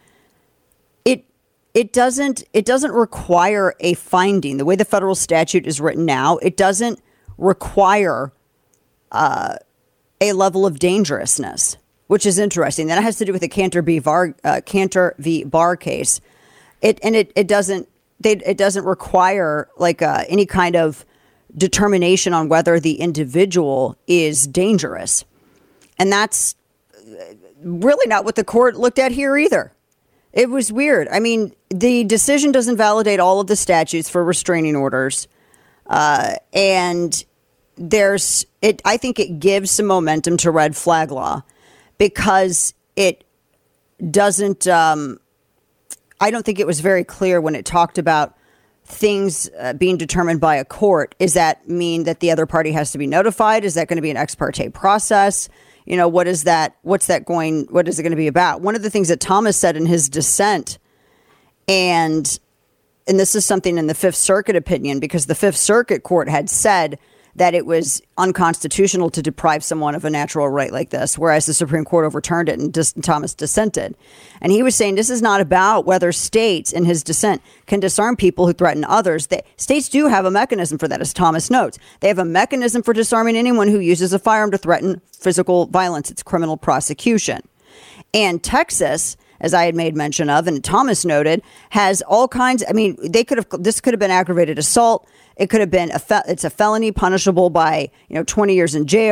It doesn't require a finding. The way the federal statute is written now, it doesn't require a level of dangerousness, which is interesting. That has to do with the Cantor v. Barr case. It doesn't require any kind of determination on whether the individual is dangerous. And that's really not what the court looked at here either. It was weird. I mean, the decision doesn't validate all of the statutes for restraining orders. And I think it gives some momentum to red flag law, because it doesn't, I don't think it was very clear when it talked about things being determined by a court. Does that mean that the other party has to be notified? Is that going to be an ex parte process? What is that? What is it going to be about? One of the things that Thomas said in his dissent, and this is something in the Fifth Circuit opinion, because the Fifth Circuit court had said that it was unconstitutional to deprive someone of a natural right like this, whereas the Supreme Court overturned it and Thomas dissented. And he was saying this is not about whether states, in his dissent, can disarm people who threaten others. States do have a mechanism for that, as Thomas notes. They have a mechanism for disarming anyone who uses a firearm to threaten physical violence. It's criminal prosecution. And Texas, as I had made mention of, and Thomas noted, has all kinds. I mean, this could have been aggravated assault. It could have been it's a felony punishable by 20 years in jail.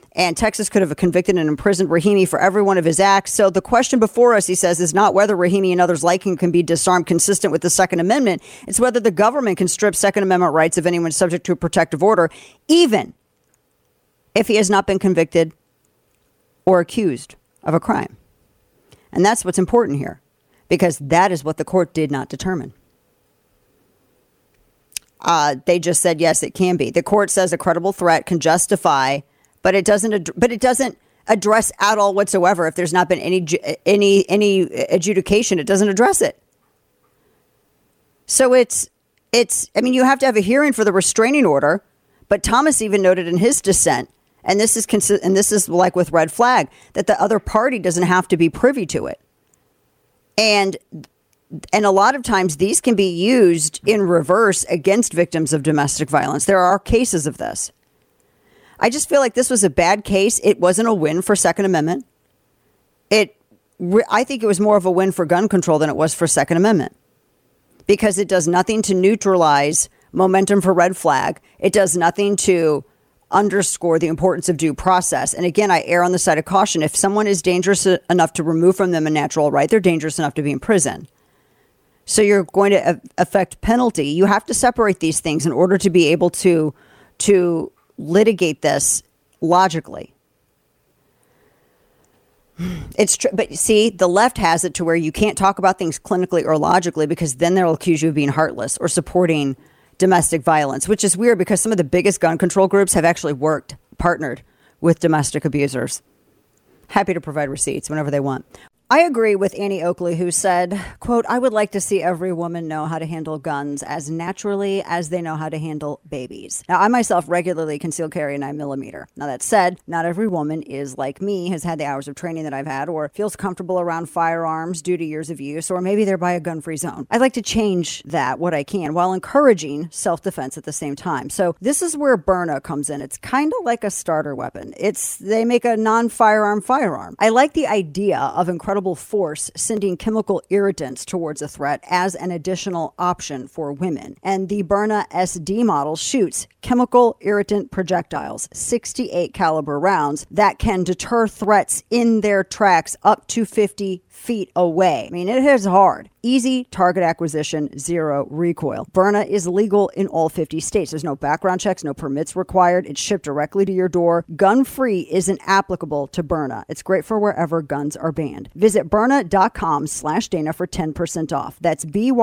And Texas could have convicted and imprisoned Rahimi for every one of his acts. So the question before us, he says, is not whether Rahimi and others like him can be disarmed consistent with the Second Amendment. It's whether the government can strip Second Amendment rights of anyone subject to a protective order, even if he has not been convicted or accused of a crime. And that's what's important here, because that is what the court did not determine. They just said, yes, it can be. The court says a credible threat can justify, but it doesn't address at all whatsoever. If there's not been any adjudication, it doesn't address it. So it's, I mean, you have to have a hearing for the restraining order, but Thomas even noted in his dissent, and this is like with red flag, that the other party doesn't have to be privy to it. And a lot of times these can be used in reverse against victims of domestic violence. There are cases of this. I just feel like this was a bad case. It wasn't a win for Second Amendment. I think it was more of a win for gun control than it was for Second Amendment, because it does nothing to neutralize momentum for red flag. It does nothing to underscore the importance of due process. And again, I err on the side of caution. If someone is dangerous enough to remove from them a natural right, they're dangerous enough to be in prison. So you're going to affect penalty. You have to separate these things in order to be able to litigate this logically. It's true, but see, the left has it to where you can't talk about things clinically or logically, because then they'll accuse you of being heartless or supporting domestic violence, which is weird because some of the biggest gun control groups have actually partnered with domestic abusers. Happy to provide receipts whenever they want. I agree with Annie Oakley, who said, quote, I would like to see every woman know how to handle guns as naturally as they know how to handle babies. Now, I myself regularly conceal carry a 9mm. Now, that said, not every woman is like me, has had the hours of training that I've had, or feels comfortable around firearms due to years of use, or maybe they're by a gun-free zone. I'd like to change that, what I can, while encouraging self-defense at the same time. So this is where Byrna comes in. It's kind of like a starter weapon. They make a non-firearm firearm. I like the idea of incredible force sending chemical irritants towards a threat as an additional option for women. And the Byrna SD model shoots chemical irritant projectiles, 68 caliber rounds that can deter threats in their tracks up to 50 feet away. I mean, it is hard. Easy target acquisition, zero recoil. Byrna is legal in all 50 states. There's no background checks, no permits required. It's shipped directly to your door. Gun-free isn't applicable to Byrna. It's great for wherever guns are banned. Visit Byrna.com/Dana for 10% off. That's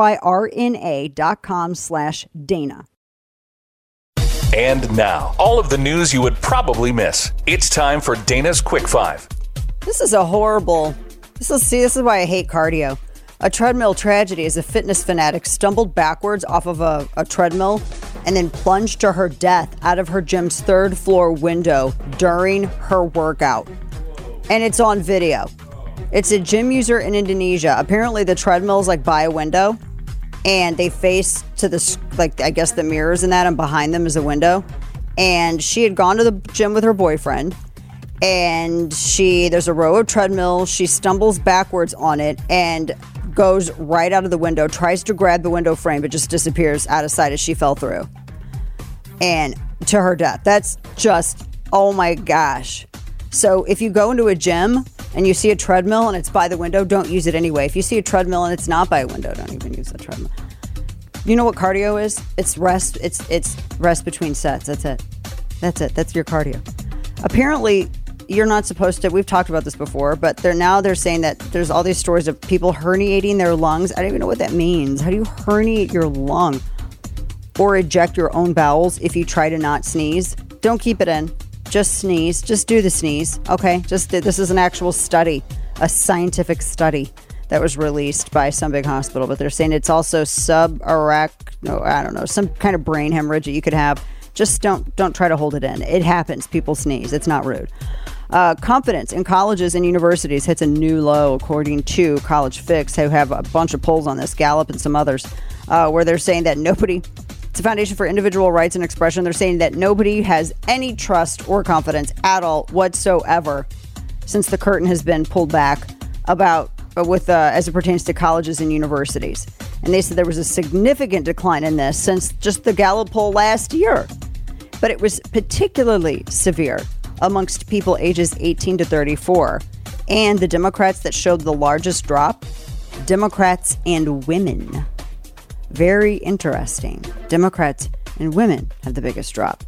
BYRNA.com/Dana. And now, all of the news you would probably miss. It's time for Dana's Quick Five. This is a horrible... This is why I hate cardio. A treadmill tragedy as a fitness fanatic stumbled backwards off of a treadmill and then plunged to her death out of her gym's third floor window during her workout. And it's on video. It's a gym user in Indonesia. Apparently the treadmill's like by a window and they face to the, like, I guess the mirrors and that, and behind them is a window. And she had gone to the gym with her boyfriend. And there's a row of treadmills. She stumbles backwards on it and goes right out of the window, tries to grab the window frame, but just disappears out of sight as she fell through. And to her death. That's just, oh my gosh. So if you go into a gym and you see a treadmill and it's by the window, don't use it anyway. If you see a treadmill and it's not by a window, don't even use the treadmill. You know what cardio is? It's rest. It's rest between sets. That's it. That's your cardio. Apparently, you're not supposed to, we've talked about this before, but they're saying that there's all these stories of people herniating their lungs. I don't even know what that means. How do you herniate your lung? Or eject your own bowels if you try to not sneeze? Don't keep it in. Just sneeze. Just do the sneeze. Okay? This is an actual study, a scientific study that was released by some big hospital, but they're saying it's also some kind of brain hemorrhage that you could have. Just don't try to hold it in. It happens. People sneeze. It's not rude. Confidence in colleges and universities hits a new low, according to College Fix, who have a bunch of polls on this, Gallup and some others, where they're saying that it's a foundation for individual rights and expression. They're saying that nobody has any trust or confidence at all whatsoever since the curtain has been pulled back as it pertains to colleges and universities. And they said there was a significant decline in this since just the Gallup poll last year. But it was particularly severe amongst people ages 18 to 34. And the Democrats that showed the largest drop, Democrats and women. Very interesting. Democrats and women have the biggest drop.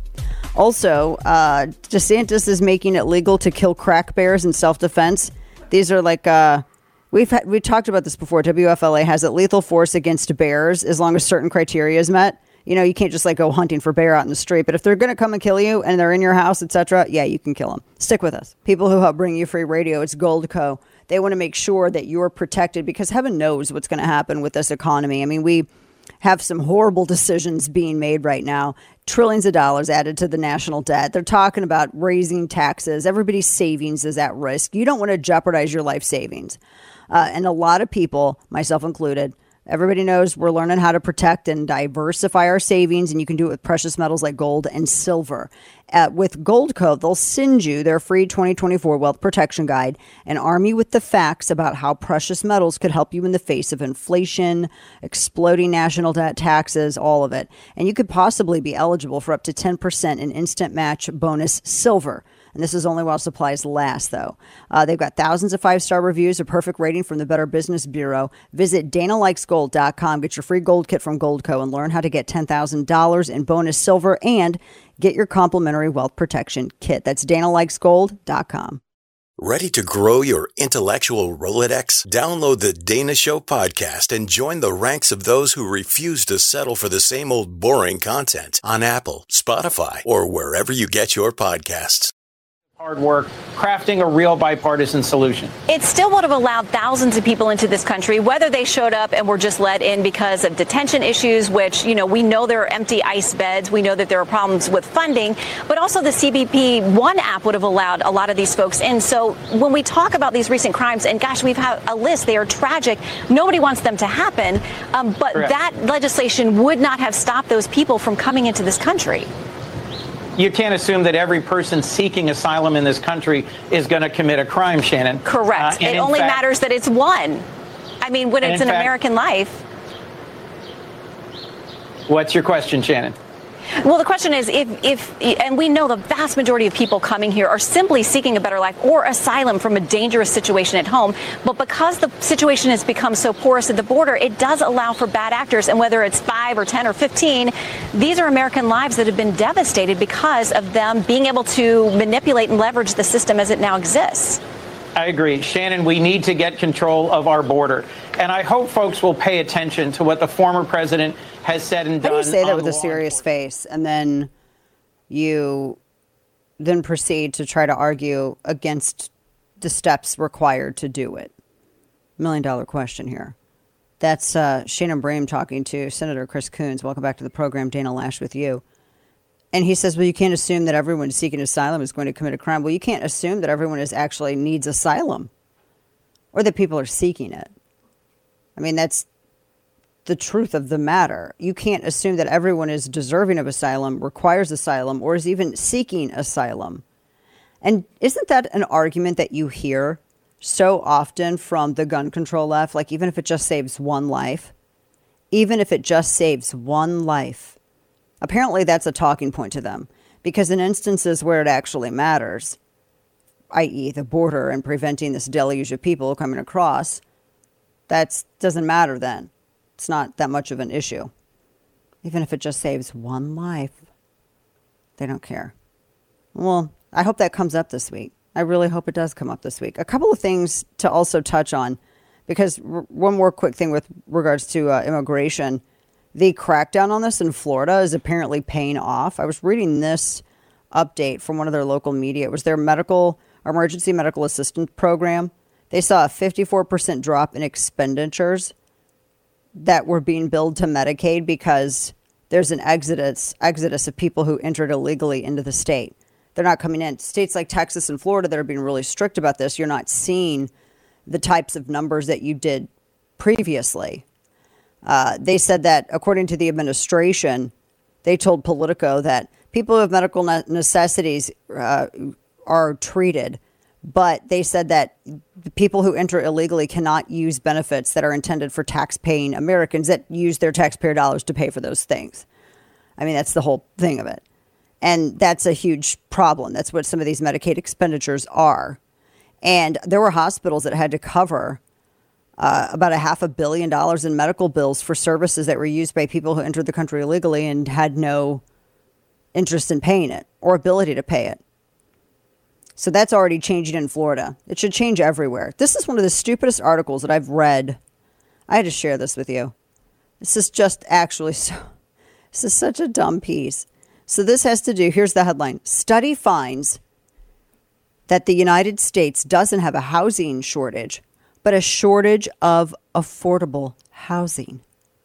Also, DeSantis is making it legal to kill crack bears in self-defense. These are like, we talked about this before. WFLA has it lethal force against bears as long as certain criteria is met. You know, you can't just like go hunting for bear out in the street. But if they're going to come and kill you and they're in your house, etc., yeah, you can kill them. Stick with us. People who help bring you free radio, it's Goldco. They want to make sure that you're protected because heaven knows what's going to happen with this economy. I mean, we have some horrible decisions being made right now. Trillions of dollars added to the national debt. They're talking about raising taxes. Everybody's savings is at risk. You don't want to jeopardize your life savings. And a lot of people, myself included, everybody knows we're learning how to protect and diversify our savings, and you can do it with precious metals like gold and silver. With Goldco, they'll send you their free 2024 Wealth Protection Guide and arm you with the facts about how precious metals could help you in the face of inflation, exploding national debt, taxes, all of it. And you could possibly be eligible for up to 10% in instant match bonus silver. And this is only while supplies last, though. They've got thousands of 5-star reviews, a perfect rating from the Better Business Bureau. Visit DanaLikesGold.com. Get your free gold kit from Goldco and learn how to get $10,000 in bonus silver and get your complimentary wealth protection kit. That's DanaLikesGold.com. Ready to grow your intellectual Rolodex? Download the Dana Show podcast and join the ranks of those who refuse to settle for the same old boring content on Apple, Spotify, or wherever you get your podcasts. Hard work crafting a real bipartisan solution. It still would have allowed thousands of people into this country, whether they showed up and were just let in because of detention issues, which, you know, we know there are empty ICE beds. We know that there are problems with funding, but also the CBP One app would have allowed a lot of these folks in. So when we talk about these recent crimes, and gosh, we've had a list, they are tragic. Nobody wants them to happen. But Correct. That legislation would not have stopped those people from coming into this country. You can't assume that every person seeking asylum in this country is going to commit a crime, Shannon. Correct. It only matters that it's one. I mean, when it's an American life. What's your question, Shannon? Well, the question is and we know the vast majority of people coming here are simply seeking a better life or asylum from a dangerous situation at home. But because the situation has become so porous at the border, it does allow for bad actors. And whether it's 5 or 10 or 15, these are American lives that have been devastated because of them being able to manipulate and leverage the system as it now exists. I agree. Shannon, we need to get control of our border. And I hope folks will pay attention to what the former president has said and done. How do you say that with a serious face and then you then proceed to try to argue against the steps required to do it? $1 million question here. That's Shannon Bream talking to Senator Chris Coons. Welcome back to the program. Dana Lash with you. And he says, well, you can't assume that everyone seeking asylum is going to commit a crime. Well, you can't assume that everyone actually needs asylum or that people are seeking it. I mean, that's the truth of the matter. You can't assume that everyone is deserving of asylum, requires asylum, or is even seeking asylum. And isn't that an argument that you hear so often from the gun control left? Like, even if it just saves one life, even if it just saves one life. Apparently, that's a talking point to them, because in instances where it actually matters, i.e. the border and preventing this deluge of people coming across, that doesn't matter then. It's not that much of an issue. Even if it just saves one life, they don't care. Well, I hope that comes up this week. I really hope it does come up this week. A couple of things to also touch on, because one more quick thing with regards to immigration. The crackdown on this in Florida is apparently paying off. I was reading this update from one of their local media. It was their emergency medical assistance program. They saw a 54% drop in expenditures that were being billed to Medicaid because there's an exodus of people who entered illegally into the state. They're not coming in. States like Texas and Florida that are being really strict about this, you're not seeing the types of numbers that you did previously. They said that, according to the administration, they told Politico that people who have medical necessities are treated. But they said that the people who enter illegally cannot use benefits that are intended for tax-paying Americans that use their taxpayer dollars to pay for those things. I mean, that's the whole thing of it. And that's a huge problem. That's what some of these Medicaid expenditures are. And there were hospitals that had to cover about $500 million in medical bills for services that were used by people who entered the country illegally and had no interest in paying it or ability to pay it. So that's already changing in Florida. It should change everywhere. This is one of the stupidest articles that I've read. I had to share this with you. This is just actually this is such a dumb piece. So this has to do, here's the headline. Study finds that the United States doesn't have a housing shortage, but a shortage of affordable housing.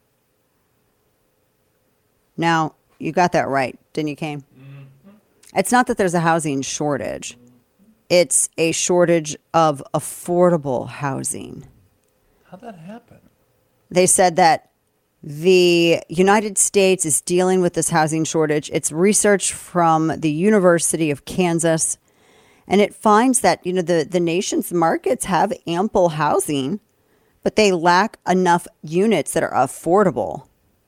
Now, you got that right, didn't you, Kane? Mm-hmm. It's not that there's a housing shortage. It's a shortage of affordable housing. How'd that happen? They said that the United States is dealing with this housing shortage. It's research from the University of Kansas. And it finds that, the nation's markets have ample housing, but they lack enough units that are affordable.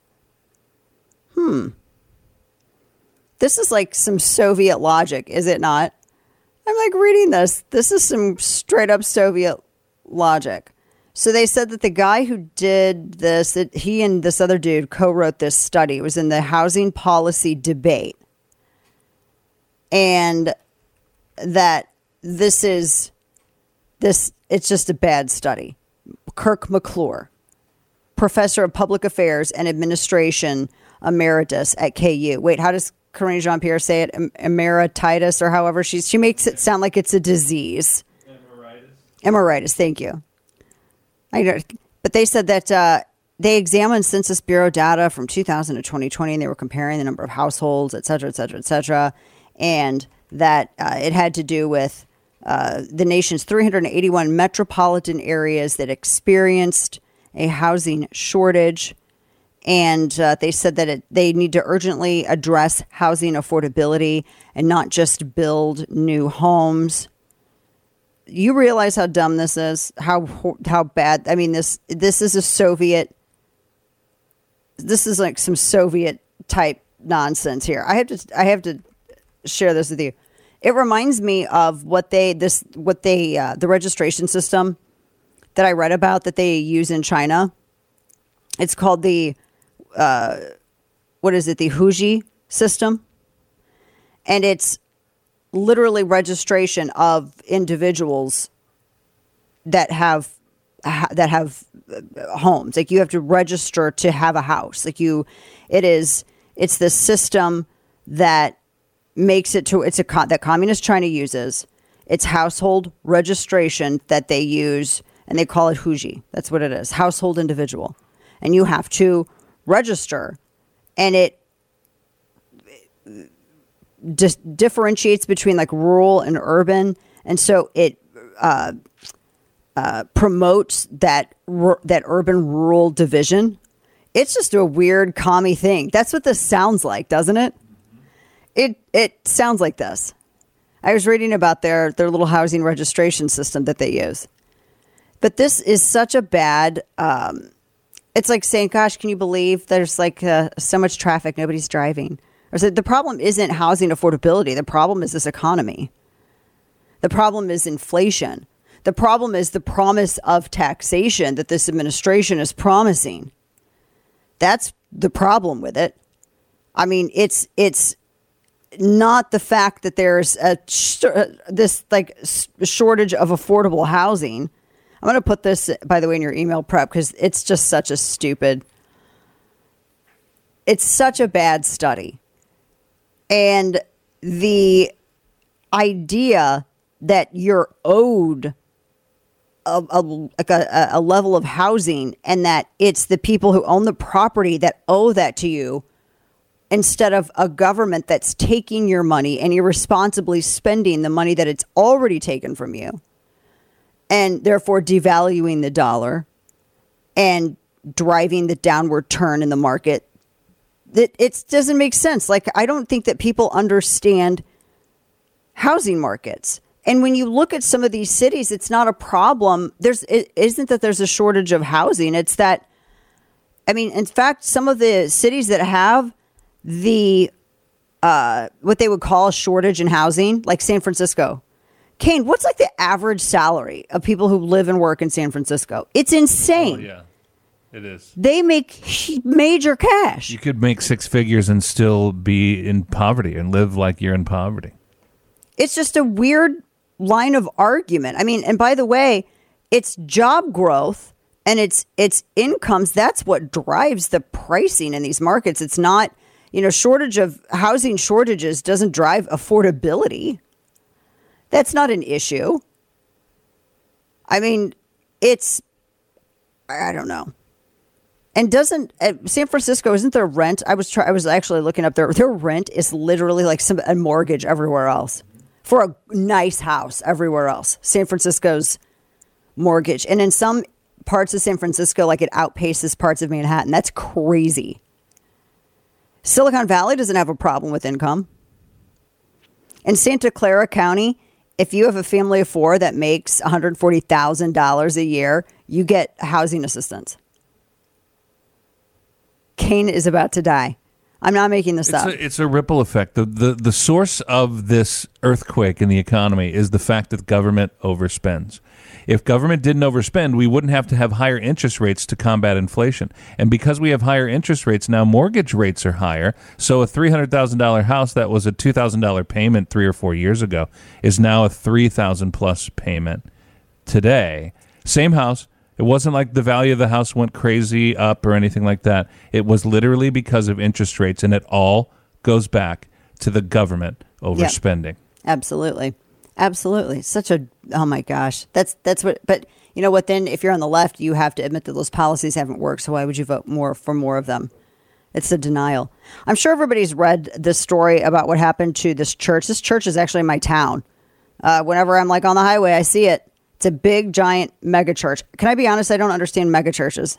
This is like some Soviet logic, is it not? I'm like reading this. This is some straight up Soviet logic. So they said that the guy who did this, that he and this other dude co-wrote this study. It was in the housing policy debate. And that it's just a bad study. Kirk McClure, professor of public affairs and administration emeritus at KU. Wait, how does Karine Jean-Pierre say it? Emerititis, or however she makes it sound like it's a disease. Emeritus, thank you. But they said that they examined Census Bureau data from 2000 to 2020, and they were comparing the number of households, et cetera, et cetera, et cetera. And that it had to do with the nation's 381 metropolitan areas that experienced a housing shortage. And they said that they need to urgently address housing affordability and not just build new homes. You realize how dumb this is, how bad. I mean, this is a Soviet. This is like some Soviet type nonsense here. I have to share this with you. It reminds me of the registration system that I read about that they use in China. It's called the the Huji system, and it's literally registration of individuals that have homes. Like, you have to register to have a house. It's the system that makes it to that Communist China uses. It's household registration that they use, and they call it Huji. That's what it is, household individual. And you have to register, and it differentiates between like rural and urban, and so it promotes that urban rural division. It's just a weird commie thing. That's what this sounds like, doesn't it? It sounds like this. I was reading about their little housing registration system that they use. But this is such a bad, it's like saying, gosh, can you believe there's like so much traffic, nobody's driving? Or so the problem isn't housing affordability. The problem is this economy. The problem is inflation. The problem is the promise of taxation that this administration is promising. That's the problem with it. I mean, it's not the fact that there's this shortage of affordable housing. I'm going to put this, by the way, in your email prep, because it's just such a bad study. And the idea that you're owed a level of housing, and that it's the people who own the property that owe that to you, instead of a government that's taking your money and irresponsibly spending the money that it's already taken from you, and therefore devaluing the dollar and driving the downward turn in the market. It doesn't make sense. Like, I don't think that people understand housing markets. And when you look at some of these cities, it's not a problem. It isn't that there's a shortage of housing. It's that, I mean, in fact, some of the cities that have the what they would call a shortage in housing, like San Francisco. Kane, what's like the average salary of people who live and work in San Francisco? It's insane. Oh, yeah, it is. They make major cash. You could make six figures and still be in poverty and live like you're in poverty. It's just a weird line of argument. I mean, and by the way, it's job growth and it's incomes. That's what drives the pricing in these markets. It's not, shortage of housing shortages doesn't drive affordability. That's not an issue. I mean, I don't know. And doesn't San Francisco, isn't their rent? I was actually looking up their rent is literally like a mortgage everywhere else for a nice house everywhere else. San Francisco's mortgage. And in some parts of San Francisco, like it outpaces parts of Manhattan. That's crazy. Silicon Valley doesn't have a problem with income. In Santa Clara County, if you have a family of four that makes $140,000 a year, you get housing assistance. Kane is about to die. I'm not making this up. It's a ripple effect. The source of this earthquake in the economy is the fact that government overspends. If government didn't overspend, we wouldn't have to have higher interest rates to combat inflation. And because we have higher interest rates now, mortgage rates are higher. So a $300,000 house that was a $2,000 payment 3 or 4 years ago is now a $3,000 plus payment today. Same house. It wasn't like the value of the house went crazy up or anything like that. It was literally because of interest rates, and it all goes back to the government overspending. Yep. Absolutely. Absolutely. Oh my gosh. That's what, but you know what, then if you're on the left, you have to admit that those policies haven't worked. So why would you vote for more of them? It's a denial. I'm sure everybody's read this story about what happened to this church. This church is actually in my town. Whenever I'm like on the highway, I see it. It's a big, giant mega church. Can I be honest? I don't understand mega churches.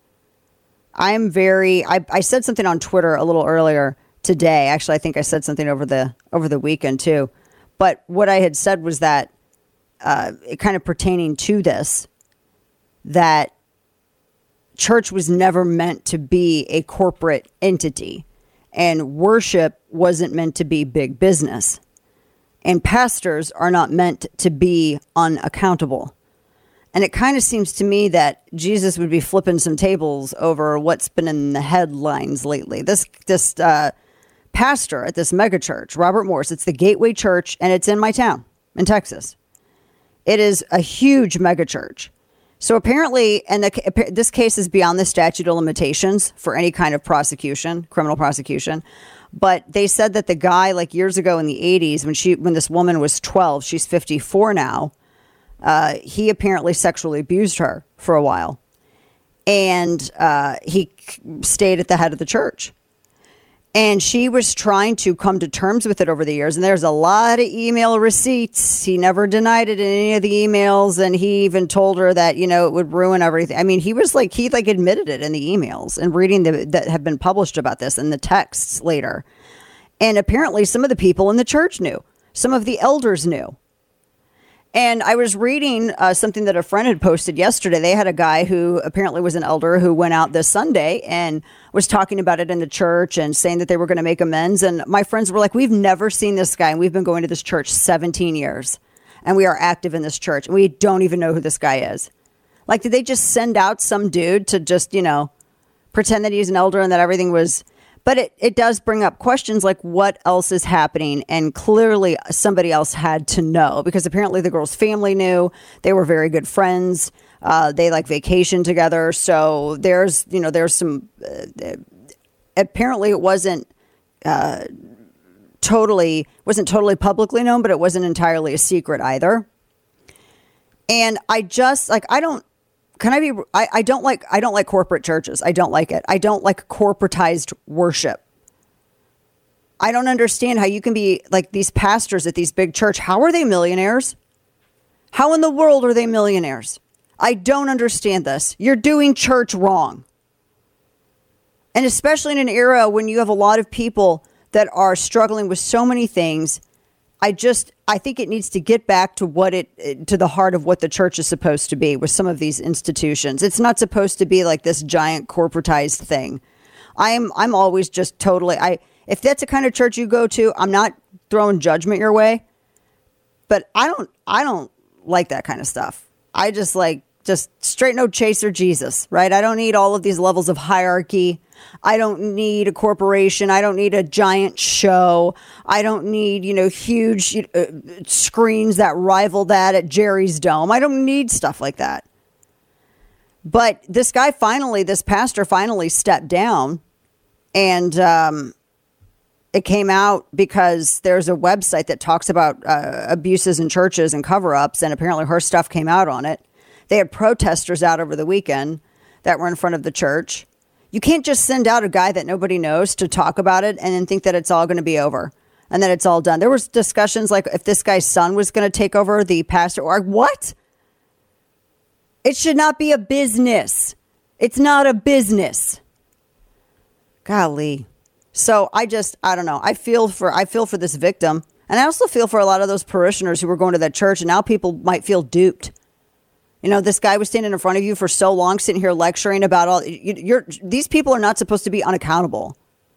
I said something on Twitter a little earlier today. Actually, I think I said something over the weekend too. But what I had said was that, kind of pertaining to this, that church was never meant to be a corporate entity, and worship wasn't meant to be big business. And pastors are not meant to be unaccountable. And it kind of seems to me that Jesus would be flipping some tables over what's been in the headlines lately. This pastor at this mega church, Robert Morris, it's the Gateway Church, and it's in my town in Texas. It is a huge mega church. So apparently, and this case is beyond the statute of limitations for any kind of prosecution, criminal prosecution. But they said that the guy, like years ago in the 80s, when this woman was 12, she's 54 now, he apparently sexually abused her for a while. And he stayed at the head of the church. And she was trying to come to terms with it over the years. And there's a lot of email receipts. He never denied it in any of the emails. And he even told her that, it would ruin everything. I mean, he admitted it in the emails and reading that have been published about this and the texts later. And apparently some of the people in the church knew. Some of the elders knew. And I was reading something that a friend had posted yesterday. They had a guy who apparently was an elder who went out this Sunday and was talking about it in the church and saying that they were going to make amends. And my friends were like, we've never seen this guy. And we've been going to this church 17 years. And we are active in this church. And we don't even know who this guy is. Like, did they just send out some dude to just, pretend that he's an elder and that everything was... But it does bring up questions like what else is happening. And clearly somebody else had to know, because apparently the girl's family knew. They were very good friends. They vacation together. So there's some, apparently it wasn't totally publicly known, but it wasn't entirely a secret either. And I just I don't like corporate churches. I don't like it. I don't like corporatized worship. I don't understand how you can be like these pastors at these big church. How are they millionaires? How in the world are they millionaires? I don't understand this. You're doing church wrong. And especially in an era when you have a lot of people that are struggling with so many things, I think it needs to get back to to the heart of what the church is supposed to be with some of these institutions. It's not supposed to be like this giant corporatized thing. I'm always just totally, If that's the kind of church you go to, I'm not throwing judgment your way, but I don't like that kind of stuff. I just like just straight no chaser Jesus, right? I don't need all of these levels of hierarchy. I don't need a corporation. I don't need a giant show. I don't need, huge screens that rival that at Jerry's Dome. I don't need stuff like that. But this pastor finally stepped down, and it came out because there's a website that talks about abuses in churches and cover-ups, and apparently her stuff came out on it. They had protesters out over the weekend that were in front of the church. You can't just send out a guy that nobody knows to talk about it and then think that it's all going to be over and that it's all done. There was discussions like if this guy's son was going to take over the pastor or what? It should not be a business. It's not a business. Golly. So I don't know. I feel for this victim. And I also feel for a lot of those parishioners who were going to that church, and now people might feel duped. This guy was standing in front of you for so long, sitting here lecturing about all. These people are not supposed to be unaccountable.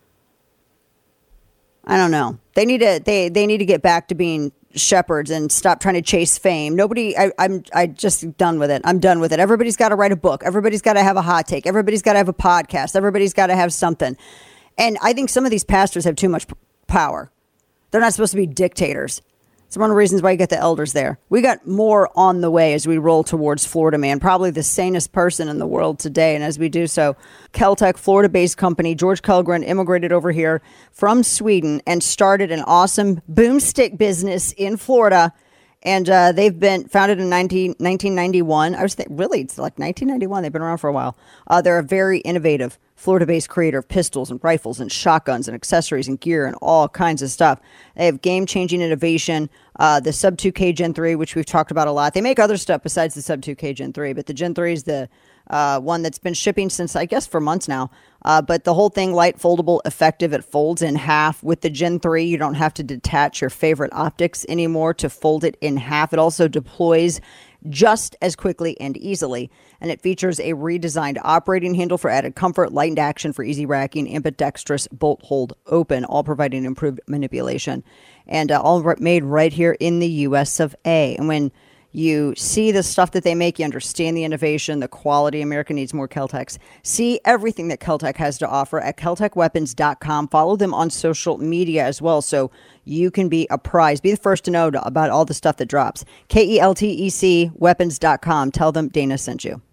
I don't know. They need to get back to being shepherds and stop trying to chase fame. I'm just done with it. I'm done with it. Everybody's got to write a book. Everybody's got to have a hot take. Everybody's got to have a podcast. Everybody's got to have something. And I think some of these pastors have too much power. They're not supposed to be dictators. It's one of the reasons why you get the elders there. We got more on the way as we roll towards Florida Man, probably the sanest person in the world today. And as we do so, Keltec, Florida-based company, George Kellgren immigrated over here from Sweden and started an awesome boomstick business in Florida. And they've been founded in 1991. Really, it's like 1991. They've been around for a while. They're a very innovative Florida-based creator of pistols and rifles and shotguns and accessories and gear and all kinds of stuff. They have game-changing innovation. The Sub 2K Gen 3, which we've talked about a lot. They make other stuff besides the Sub 2K Gen 3, but the Gen 3 is the one that's been shipping since, I guess, for months now. But the whole thing, light, foldable, effective. It folds in half. With the Gen 3, you don't have to detach your favorite optics anymore to fold it in half. It also deploys just as quickly and easily. And it features a redesigned operating handle for added comfort, lightened action for easy racking, ambidextrous bolt hold open, all providing improved manipulation. And all made right here in the US of A. And when you see the stuff that they make, you understand the innovation, the quality. America needs more Keltecs. See everything that Keltec has to offer at KeltecWeapons.com. Follow them on social media as well, so you can be apprised. Be the first to know about all the stuff that drops. KELTEC Weapons.com. Tell them Dana sent you.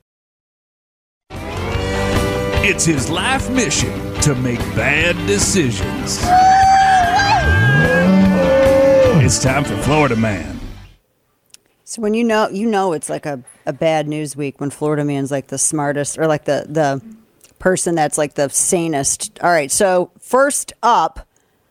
It's his life mission to make bad decisions. It's time for Florida Man. So when you know it's like a bad news week when Florida Man's like the smartest or like the person that's like the sanest. All right, so first up,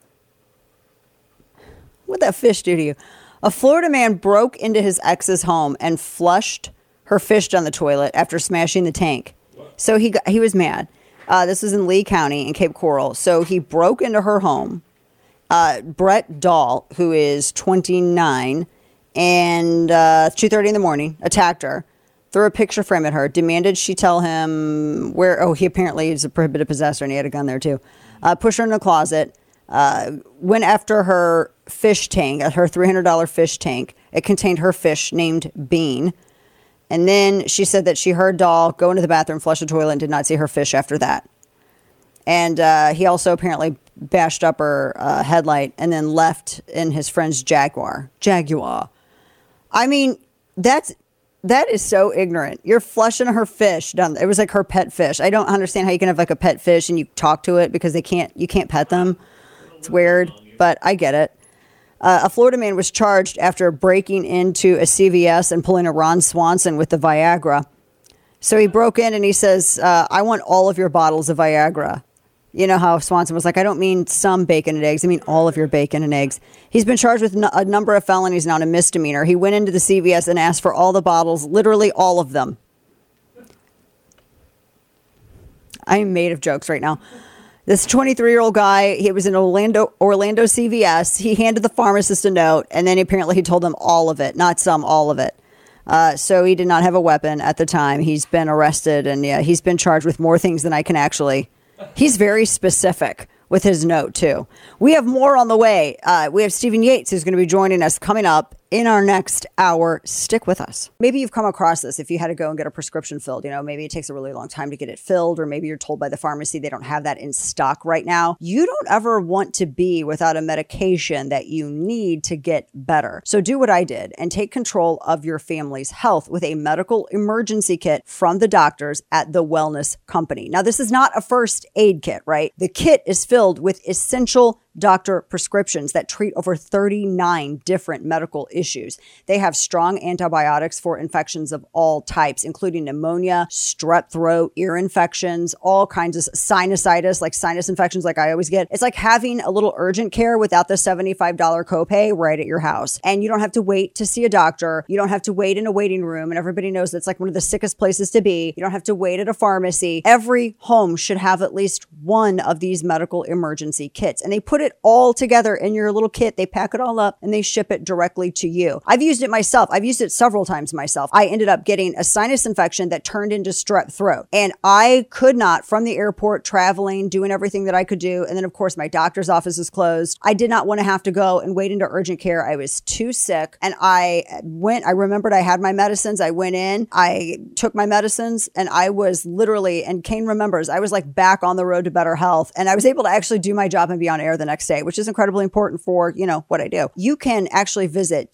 what'd that fish do to you? A Florida man broke into his ex's home and flushed her fish down the toilet after smashing the tank. So he was mad. This was in Lee County in Cape Coral. So he broke into her home. Brett Dahl, who is 29, and 2:30 in the morning, attacked her, threw a picture frame at her, demanded she tell him where. Oh, he apparently is a prohibited possessor, and he had a gun there too. Pushed her in the closet. Went after her fish tank, her $300 fish tank. It contained her fish named Bean. And then she said that she heard Dahl go into the bathroom, flush the toilet, and did not see her fish after that. And he also apparently bashed up her headlight and then left in his friend's Jaguar. I mean, that is so ignorant. You're flushing her fish down. It was like her pet fish. I don't understand how you can have like a pet fish and you talk to it because you can't pet them. It's weird, but I get it. A Florida man was charged after breaking into a CVS and pulling a Ron Swanson with the Viagra. So he broke in and he says, I want all of your bottles of Viagra. You know how Swanson was like, I don't mean some bacon and eggs. I mean all of your bacon and eggs. He's been charged with a number of felonies now and a misdemeanor. He went into the CVS and asked for all the bottles, literally all of them. I am made of jokes right now. This 23-year-old guy, he was in Orlando CVS. He handed the pharmacist a note, and then apparently he told them all of it, not some, all of it. So he did not have a weapon at the time. He's been arrested, and yeah, he's been charged with more things than I can actually. He's very specific with his note, too. We have more on the way. We have Stephen Yates, who's going to be joining us coming up in our next hour. Stick with us. Maybe you've come across this if you had to go and get a prescription filled. Maybe it takes a really long time to get it filled, or maybe you're told by the pharmacy they don't have that in stock right now. You don't ever want to be without a medication that you need to get better. So do what I did and take control of your family's health with a medical emergency kit from the doctors at The Wellness Company. Now, this is not a first aid kit, right? The kit is filled with essential doctor prescriptions that treat over 39 different medical issues. They have strong antibiotics for infections of all types, including pneumonia, strep throat, ear infections, all kinds of sinusitis, like sinus infections like I always get. It's like having a little urgent care without the $75 copay right at your house. And you don't have to wait to see a doctor. You don't have to wait in a waiting room. And everybody knows that's like one of the sickest places to be. You don't have to wait at a pharmacy. Every home should have at least one of these medical emergency kits. And they put it all together in your little kit. They pack it all up and they ship it directly to you. I've used it myself. I've used it several times myself. I ended up getting a sinus infection that turned into strep throat. And I could not, from the airport, traveling, doing everything that I could do. And then, of course, my doctor's office is closed. I did not want to have to go and wait into urgent care. I was too sick. And I remembered I had my medicines. I went in, I took my medicines, and I was literally, and Kane remembers, I was like back on the road to better health. And I was able to actually do my job and be on air the next day, which is incredibly important for, what I do. You can actually visit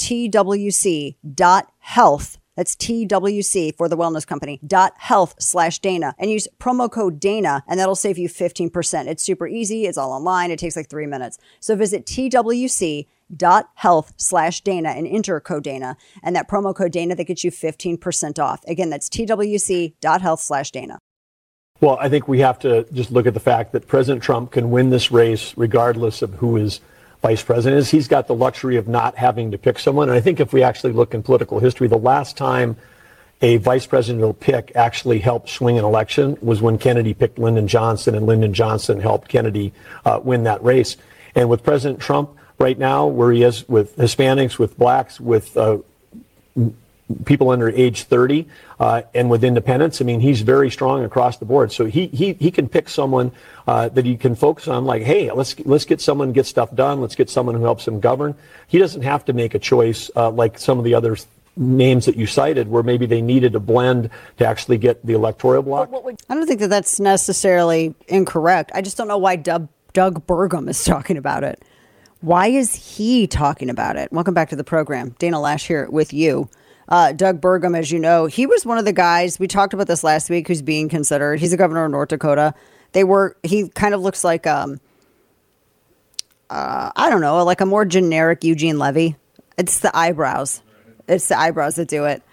twc.health. That's TWC for the Wellness Company, .health/Dana, and use promo code Dana, and that'll save you 15%. It's super easy. It's all online. It takes like 3 minutes. So visit twc.health/Dana and enter code Dana, and that promo code Dana, that gets you 15% off. Again, that's twc.health/Dana. Well, I think we have to just look at the fact that President Trump can win this race regardless of who his vice president is. He's got the luxury of not having to pick someone. And I think if we actually look in political history, the last time a vice presidential pick actually helped swing an election was when Kennedy picked Lyndon Johnson, and Lyndon Johnson helped Kennedy win that race. And with President Trump right now, where he is with Hispanics, with blacks, with people under age 30, and with independents, I mean, he's very strong across the board. So he can pick someone that he can focus on, like, hey, let's get someone, get stuff done. Let's get someone who helps him govern. He doesn't have to make a choice like some of the other names that you cited, where maybe they needed a blend to actually get the electoral block. I don't think that that's necessarily incorrect. I just don't know why Doug Burgum is talking about it. Why is he talking about it? Welcome back to the program. Dana Lash here with you. Doug Burgum, as you know, he was one of the guys, we talked about this last week, who's being considered. He's the governor of North Dakota. He kind of looks like, I don't know, like a more generic Eugene Levy. It's the eyebrows. It's the eyebrows that do it.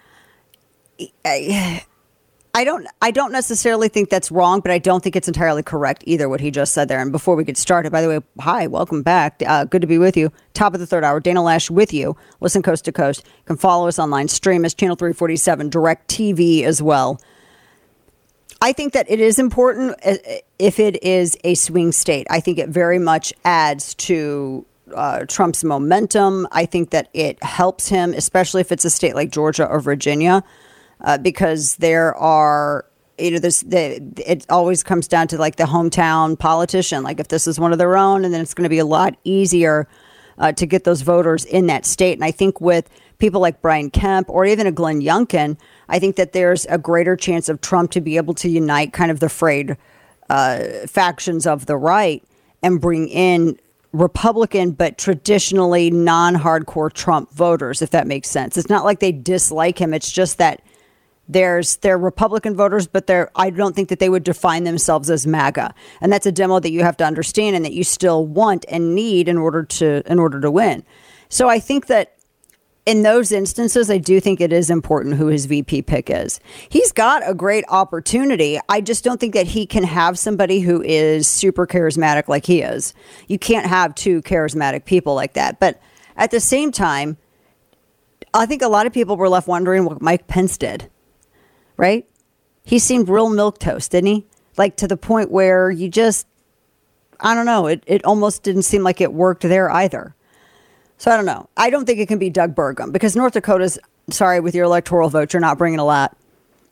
I don't necessarily think that's wrong, but I don't think it's entirely correct either, what he just said there. And before we get started, by the way, hi, welcome back. Good to be with you. Top of the third hour, Dana Lash with you. Listen coast to coast. You can follow us online, stream us, Channel 347, Direct TV as well. I think that it is important if it is a swing state. I think it very much adds to Trump's momentum. I think that it helps him, especially if it's a state like Georgia or Virginia. Because there are, it always comes down to like the hometown politician. Like if this is one of their own, and then it's going to be a lot easier to get those voters in that state. And I think with people like Brian Kemp or even a Glenn Youngkin, I think that there's a greater chance of Trump to be able to unite kind of the frayed factions of the right and bring in Republican, but traditionally non-hardcore Trump voters, if that makes sense. It's not like they dislike him. It's just that they're Republican voters, but I don't think that they would define themselves as MAGA. And that's a demo that you have to understand and that you still want and need in order to win. So I think that in those instances, I do think it is important who his VP pick is. He's got a great opportunity. I just don't think that he can have somebody who is super charismatic like he is. You can't have two charismatic people like that. But at the same time, I think a lot of people were left wondering what Mike Pence did. Right? He seemed real milquetoast, didn't he? Like to the point where you just, I don't know, it almost didn't seem like it worked there either. So I don't know. I don't think it can be Doug Burgum because North Dakota's, sorry, with your electoral vote, you're not bringing a lot.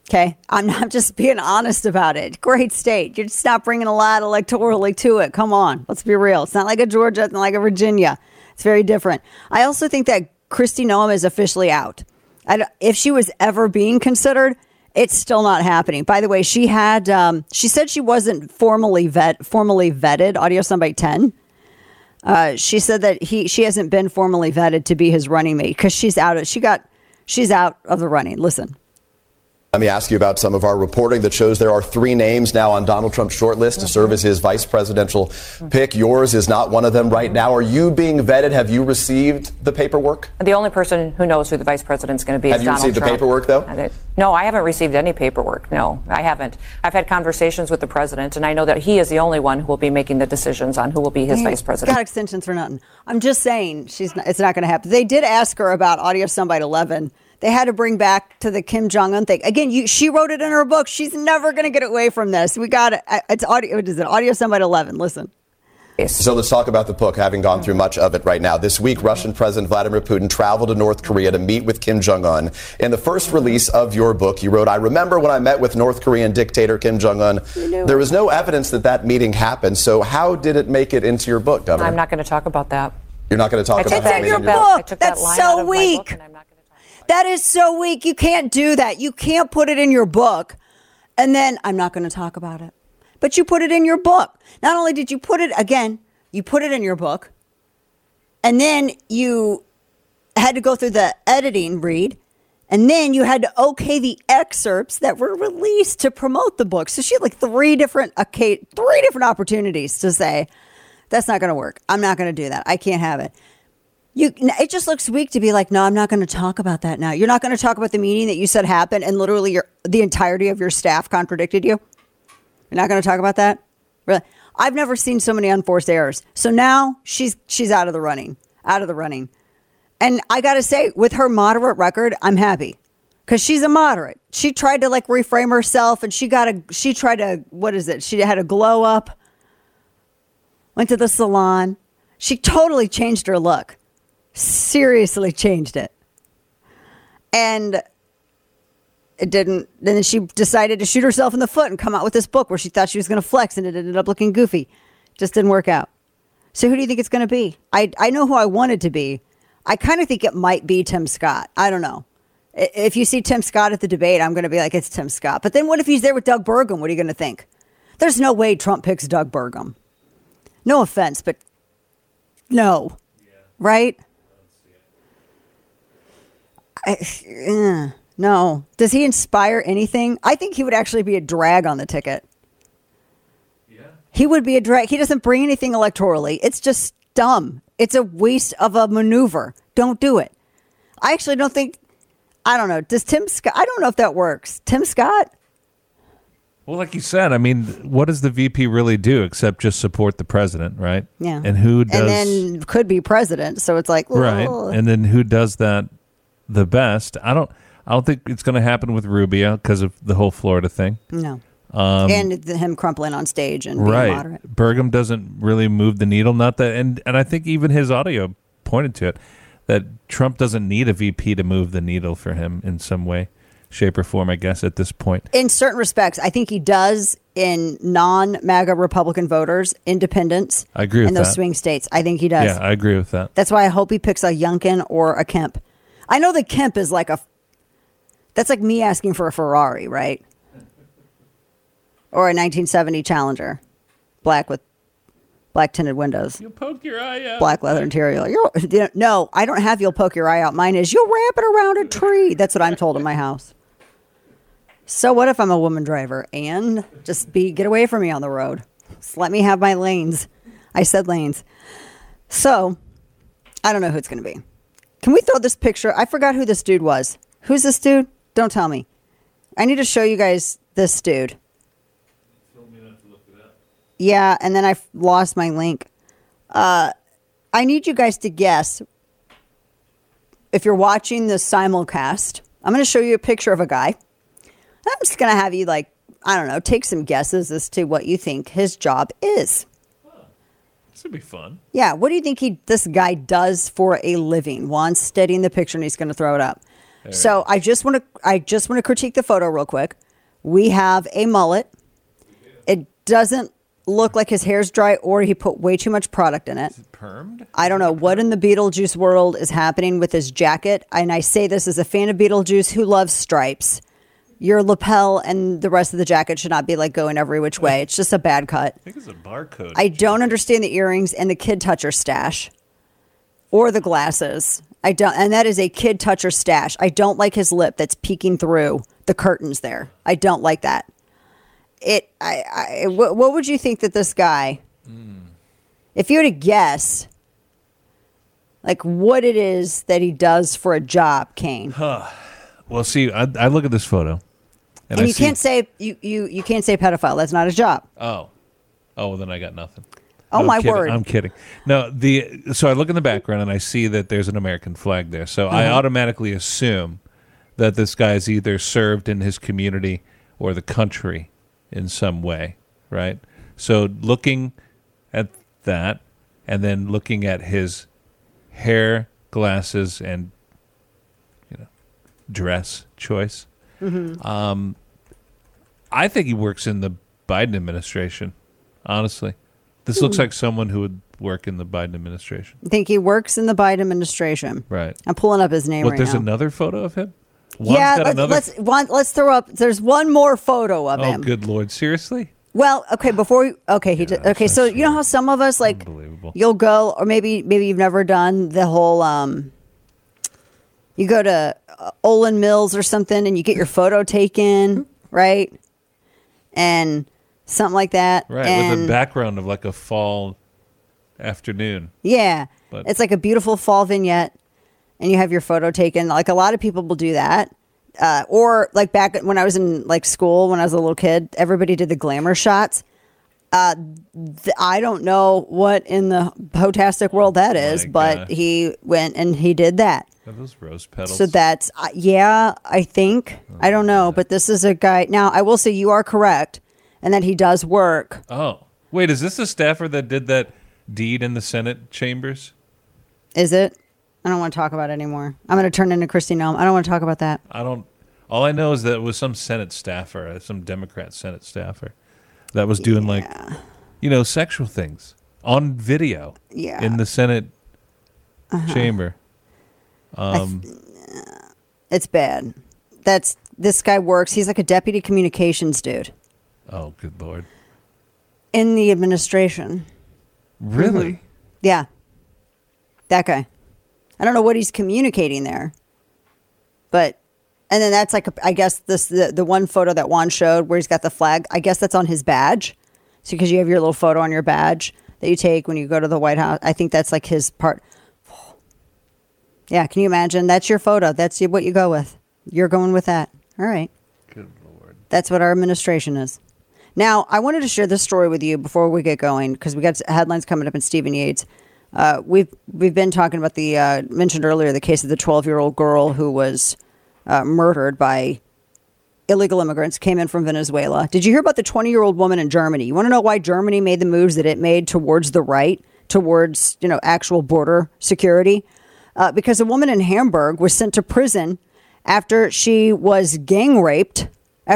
Okay, I'm not just being honest about it. Great state. You're just not bringing a lot electorally to it. Come on, let's be real. It's not like a Georgia, it's not like a Virginia. It's very different. I also think that Kristi Noem is officially out. If she was ever being considered, it's still not happening. By the way, she said she wasn't formally vetted. Audio soundbite 10. She said that she hasn't been formally vetted to be his running mate because she's out of the running. Listen. Let me ask you about some of our reporting that shows there are 3 names now on Donald Trump's shortlist to serve as his vice presidential pick. Yours is not one of them right now. Are you being vetted? Have you received the paperwork? The only person who knows who the vice president's going to be is Donald Trump. Have you received the paperwork, though? No, I haven't received any paperwork. No, I haven't. I've had conversations with the president, and I know that he is the only one who will be making the decisions on who will be his vice president. Got extensions for nothing. I'm just saying it's not going to happen. They did ask her about audio soundbite 11. They had to bring back to the Kim Jong-un thing. Again, she wrote it in her book. She's never going to get away from this. We got it. It's audio. What is it? Audio soundbite 11. Listen. So let's talk about the book, having gone through much of it right now. This week, Russian President Vladimir Putin traveled to North Korea to meet with Kim Jong-un. In the first release of your book, you wrote, "I remember when I met with North Korean dictator Kim Jong-un. There was no evidence that meeting happened. So how did it make it into your book, Governor?" I'm not going to talk about that. You're not going to talk about that? It's in your book. That's so weak. That is so weak. You can't do that. You can't put it in your book and then I'm not going to talk about it. But you put it in your book. Not only did you put it, again, you put it in your book and then you had to go through the editing read and then you had to okay the excerpts that were released to promote the book. So she had like three different opportunities to say, that's not going to work. I'm not going to do that. I can't have it. It just looks weak to be like, no, I'm not going to talk about that now. You're not going to talk about the meeting that you said happened and literally the entirety of your staff contradicted you. You're not going to talk about that? Really? I've never seen so many unforced errors. So now she's out of the running. And I got to say, with her moderate record, I'm happy because she's a moderate. She tried to like reframe herself and she tried to, what is it? She had a glow up, went to the salon. She totally changed her look. Seriously changed it. And it didn't. Then she decided to shoot herself in the foot and come out with this book where she thought she was going to flex and it ended up looking goofy. Just didn't work out. So who do you think it's going to be? I know who I want it to be. I kind of think it might be Tim Scott. I don't know. If you see Tim Scott at the debate, I'm going to be like, it's Tim Scott. But then what if he's there with Doug Burgum? What are you going to think? There's no way Trump picks Doug Burgum. No offense, but no. Yeah. Right? No. Does he inspire anything? I think he would actually be a drag on the ticket. Yeah. He would be a drag. He doesn't bring anything electorally. It's just dumb. It's a waste of a maneuver. Don't do it. I actually don't think, I don't know. Does Tim Scott, I don't know if that works. Tim Scott? Well, like you said, I mean, what does the VP really do except just support the president, right? Yeah. And who does? And then could be president. So it's like, right. And then who does that the best? I don't think it's going to happen with Rubio because of the whole Florida thing. No. And him crumpling on stage and being moderate. Burgum doesn't really move the needle. Not that, and I think even his audio pointed to it, that Trump doesn't need a VP to move the needle for him in some way, shape, or form, I guess, at this point. In certain respects, I think he does in non-MAGA Republican voters, independents. I agree with in those swing states. I think he does. Yeah, I agree with that. That's why I hope he picks a Youngkin or a Kemp. I know that Kemp is that's like me asking for a Ferrari, right? Or a 1970 Challenger, black with black tinted windows. You'll poke your eye out. Black leather interior. No, I don't have you'll poke your eye out. Mine is you'll wrap it around a tree. That's what I'm told in my house. So what if I'm a woman driver and just get away from me on the road? Just let me have my lanes. I said lanes. So I don't know who it's going to be. Can we throw this picture? I forgot who this dude was. Who's this dude? Don't tell me. I need to show you guys this dude. Yeah, and then I lost my link. I need you guys to guess. If you're watching the simulcast, I'm going to show you a picture of a guy. I'm just going to have you, take some guesses as to what you think his job is. This would be fun. Yeah, what do you think this guy does for a living? Juan's studying the picture and he's going to throw it up. So I just want to critique the photo real quick. We have a mullet. It doesn't look like his hair's dry or he put way too much product in it. Is it permed? I don't know what in the Beetlejuice world is happening with his jacket. And I say this as a fan of Beetlejuice who loves stripes. Your lapel and the rest of the jacket should not be like going every which way. It's just a bad cut. I think it's a barcode. I don't understand the earrings and the kid toucher stash or the glasses. I don't, and that is a kid toucher stash. I don't like his lip that's peeking through the curtains there. I don't like that. What would you think that this guy, if you had to guess, like what it is that he does for a job, Kane? Well, see, I look at this photo. And you can't say you can't say pedophile. That's not his job. Oh, well, then I got nothing. Oh, No, my I'm kidding. word. I'm kidding. No, so I look in the background and I see that there's an American flag there. So I automatically assume that this guy's either served in his community or the country in some way, right? So looking at that and then looking at his hair, glasses, and dress choice, I think he works in the Biden administration, honestly. This looks like someone who would work in the Biden administration. I think he works in the Biden administration. Right. I'm pulling up his name right there's now. another photo of him? Let's throw up. There's one more photo of him. Oh, good Lord. Seriously? Well, okay, so you know how some of us, like, you'll go, or maybe you've never done the whole, you go to Olin Mills or something and you get your photo taken, right? And something like that. Right, and with a background of like a fall afternoon. yeah, But- it's like a beautiful fall vignette, and you have your photo taken. Like a lot of people will do that. Or like back when I was in like school, when I was a little kid, everybody did the glamour shots. I don't know what in the potastic world that is, but he went and he did that. Are those rose petals? So that's, I think. I don't know, but this is a guy. Now, I will say you are correct, and that he does work. Oh, wait, is this the staffer that did that deed in the Senate chambers? Is it? I don't want to talk about it anymore. I'm going to turn into Kristi Noem. I don't want to talk about that. All I know is that it was some Senate staffer, some Democrat Senate staffer that was doing sexual things on video in the Senate chamber. It's bad. This guy works. He's like a deputy communications dude. Oh, good Lord. In the administration. Really? Mm-hmm. Yeah. That guy. I don't know what he's communicating there. But, and then that's like, I guess the one photo that Juan showed where he's got the flag, I guess that's on his badge. So because you have your little photo on your badge that you take when you go to the White House. I think that's like his part. Yeah, can you imagine? That's your photo. That's what you go with. You're going with that. All right. Good Lord. That's what our administration is. Now, I wanted to share this story with you before we get going because we got headlines coming up in Stephen Yates. We've been talking about the mentioned earlier the case of the 12-year-old girl who was murdered by illegal immigrants, came in from Venezuela. Did you hear about the 20-year-old woman in Germany? You want to know why Germany made the moves that it made towards the right, towards actual border security? Because a woman in Hamburg was sent to prison after she was gang raped. Or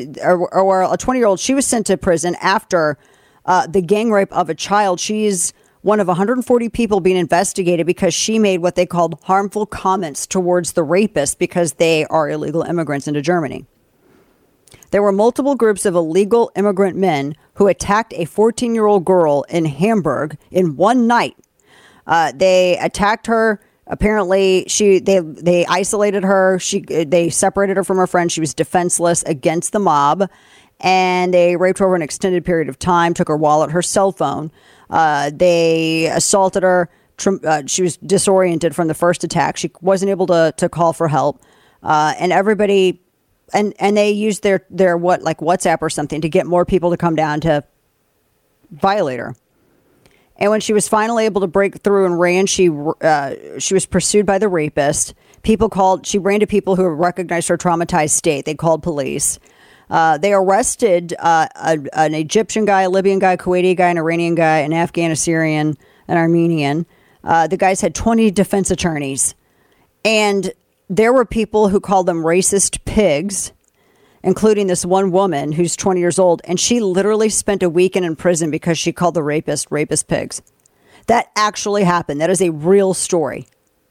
a 20-year-old, she was sent to prison after the gang rape of a child. She's one of 140 people being investigated because she made what they called harmful comments towards the rapist because they are illegal immigrants into Germany. There were multiple groups of illegal immigrant men who attacked a 14-year-old girl in Hamburg in one night. They attacked her. Apparently, they isolated her. They separated her from her friends. She was defenseless against the mob, and they raped her over an extended period of time. Took her wallet, her cell phone. They assaulted her. She was disoriented from the first attack. She wasn't able to call for help, and everybody, and they used their WhatsApp or something to get more people to come down to violate her. And when she was finally able to break through and ran, she was pursued by the rapist. She ran to people who recognized her traumatized state. They called police. They arrested an Egyptian guy, a Libyan guy, Kuwaiti guy, an Iranian guy, an Afghan, a Syrian, an Armenian. The guys had 20 defense attorneys. And there were people who called them racist pigs, including this one woman who's 20 years old, and she literally spent a weekend in prison because she called the rapist pigs. That actually happened. That is a real story.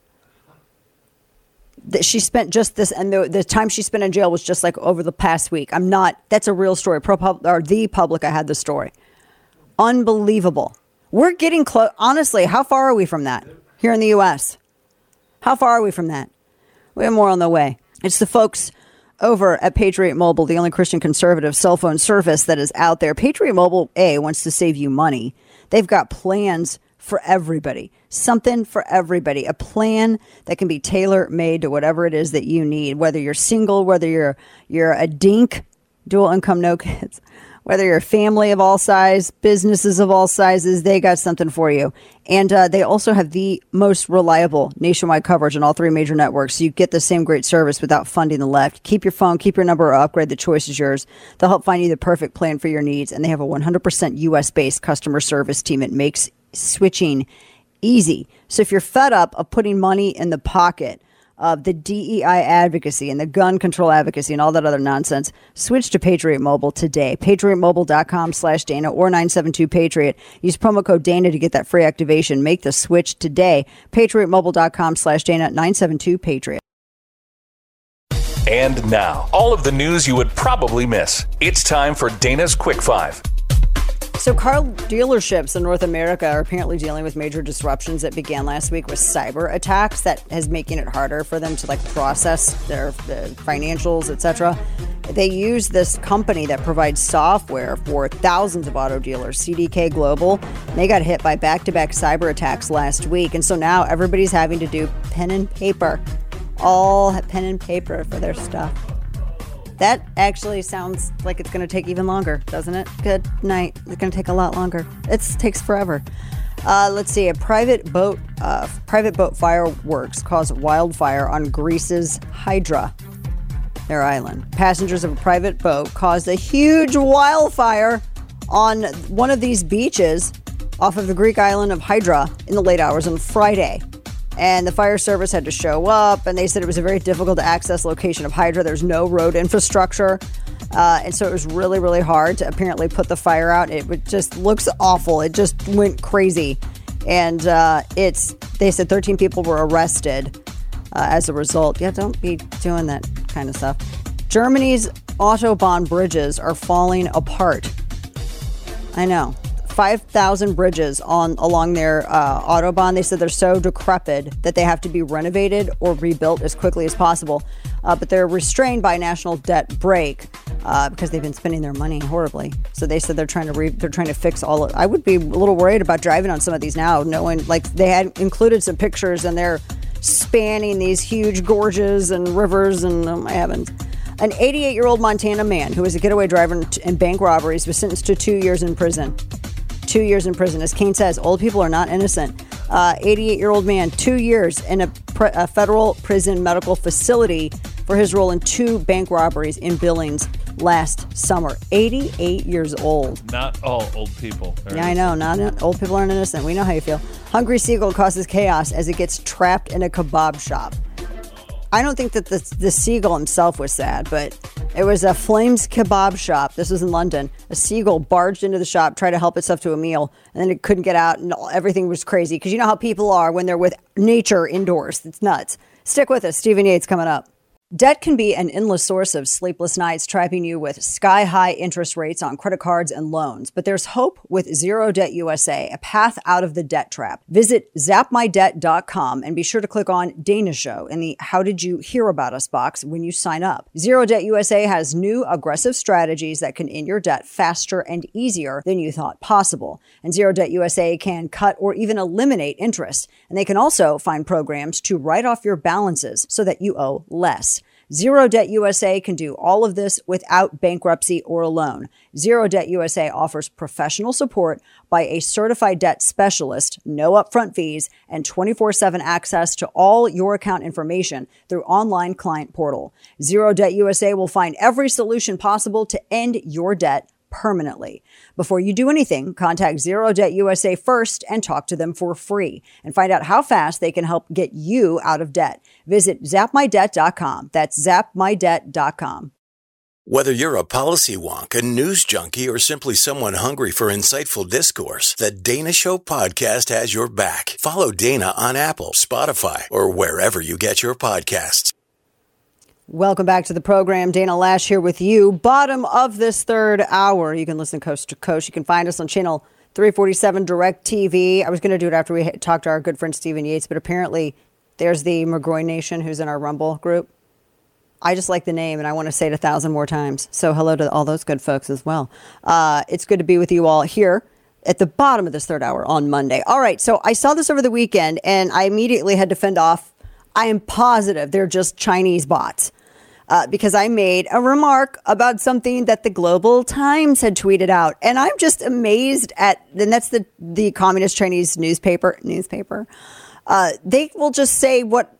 That she spent just this, and the time she spent in jail was just like over the past week. That's a real story. The Public, I had the story. Unbelievable. We're getting close. Honestly, how far are we from that here in the U.S.? How far are we from that? We have more on the way. It's the folks over at Patriot Mobile, the only Christian conservative cell phone service that is out there. Patriot Mobile, wants to save you money. They've got plans for everybody. Something for everybody. A plan that can be tailor-made to whatever it is that you need. Whether you're single, whether you're a dink, dual income, no kids, whether you're a family of all size, businesses of all sizes, they got something for you. And they also have the most reliable nationwide coverage on all three major networks. So you get the same great service without funding the left. Keep your phone, keep your number, or upgrade. The choice is yours. They'll help find you the perfect plan for your needs. And they have a 100% U.S.-based customer service team. It makes switching easy. So if you're fed up of putting money in the pocket of the DEI advocacy and the gun control advocacy and all that other nonsense, switch to Patriot Mobile today. PatriotMobile.com/Dana or 972-PATRIOT. Use promo code Dana to get that free activation. Make the switch today. PatriotMobile.com/Dana, 972-PATRIOT. And now, all of the news you would probably miss. It's time for Dana's Quick Five. So car dealerships in North America are apparently dealing with major disruptions that began last week with cyber attacks that is making it harder for them to process their financials, etc. They use this company that provides software for thousands of auto dealers, CDK Global. They got hit by back-to-back cyber attacks last week. And so now everybody's having to do pen and paper, all pen and paper for their stuff. That actually sounds like it's going to take even longer, doesn't it? Good night. It's going to take a lot longer. It takes forever. Let's see. A private boat fireworks caused wildfire on Greece's Hydra, their island. Passengers of a private boat caused a huge wildfire on one of these beaches off of the Greek island of Hydra in the late hours on Friday. And the fire service had to show up, and they said it was a very difficult to access location of Hydra. There's no road infrastructure. And so it was really, really hard to apparently put the fire out. It just looks awful. It just went crazy. And they said 13 people were arrested as a result. Yeah, don't be doing that kind of stuff. Germany's Autobahn bridges are falling apart. I know. 5,000 bridges along their Autobahn. They said they're so decrepit that they have to be renovated or rebuilt as quickly as possible. But they're restrained by a national debt break because they've been spending their money horribly. So they said they're trying to fix all of it. I would be a little worried about driving on some of these now, knowing they had included some pictures and they're spanning these huge gorges and rivers and oh my heavens. An 88-year-old Montana man who was a getaway driver in bank robberies was sentenced to 2 years in prison. 2 years in prison. As Kane says, old people are not innocent. 88-year-old man, 2 years in a federal prison medical facility for his role in 2 bank robberies in Billings last summer. 88 years old. Not all old people. Yeah, I know. Not old people aren't innocent. We know how you feel. Hungry seagull causes chaos as it gets trapped in a kebab shop. I don't think that the seagull himself was sad, but it was a Flames kebab shop. This was in London. A seagull barged into the shop, tried to help itself to a meal, and then it couldn't get out, and everything was crazy. Because you know how people are when they're with nature indoors. It's nuts. Stick with us. Stephen Yates coming up. Debt can be an endless source of sleepless nights, trapping you with sky-high interest rates on credit cards and loans. But there's hope with Zero Debt USA, a path out of the debt trap. Visit zapmydebt.com and be sure to click on Dana Show in the How Did You Hear About Us box when you sign up. Zero Debt USA has new aggressive strategies that can end your debt faster and easier than you thought possible. And Zero Debt USA can cut or even eliminate interest. And they can also find programs to write off your balances so that you owe less. Zero Debt USA can do all of this without bankruptcy or a loan. Zero Debt USA offers professional support by a certified debt specialist, no upfront fees, and 24/7 access to all your account information through online client portal. Zero Debt USA will find every solution possible to end your debt permanently. Before you do anything, contact Zero Debt USA first and talk to them for free and find out how fast they can help get you out of debt. Visit zapmydebt.com. That's zapmydebt.com. Whether you're a policy wonk, a news junkie, or simply someone hungry for insightful discourse, the Dana Show podcast has your back. Follow Dana on Apple, Spotify, or wherever you get your podcasts. Welcome back to the program. Dana Lash here with you. Bottom of this third hour. You can listen coast to coast. You can find us on channel 347 Direct TV. I was going to do it after we talked to our good friend Stephen Yates, but apparently there's the McGroin Nation who's in our Rumble group. I just like the name, and I want to say it 1,000 more times. So hello to all those good folks as well. It's good to be with you all here at the bottom of this third hour on Monday. All right, so I saw this over the weekend, and I immediately had to fend off. I am positive they're just Chinese bots because I made a remark about something that the Global Times had tweeted out. And I'm just amazed at, and that's the Communist Chinese newspaper. They will just say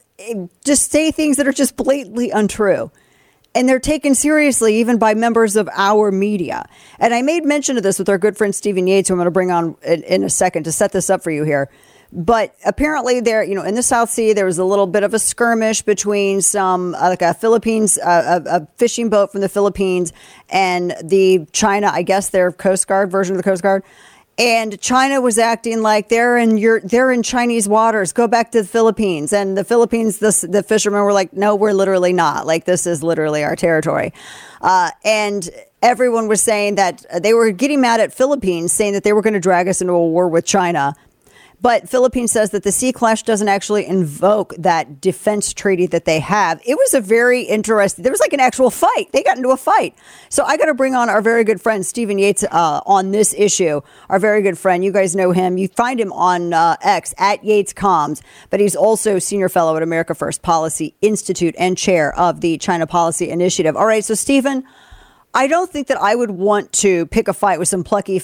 things that are just blatantly untrue. And they're taken seriously even by members of our media. And I made mention of this with our good friend Stephen Yates, who I'm going to bring on in a second to set this up for you here. But apparently there, in the South Sea, there was a little bit of a skirmish between some a fishing boat from the Philippines and the China, I guess their Coast Guard version of the Coast Guard. And China was acting like they're in Chinese waters. Go back to the Philippines. And the Philippines, the fishermen were like, no, we're literally not. Like, this is literally our territory. And everyone was saying that they were getting mad at Philippines, saying that they were going to drag us into a war with China. But Philippines says that the Sea Clash doesn't actually invoke that defense treaty that they have. It was a very interesting, there was like an actual fight. They got into a fight. So I got to bring on our very good friend, Stephen Yates, on this issue. Our very good friend. You guys know him. You find him on X at Yates Comms, but he's also senior fellow at America First Policy Institute and chair of the China Policy Initiative. All right. So, Stephen, I don't think that I would want to pick a fight with some plucky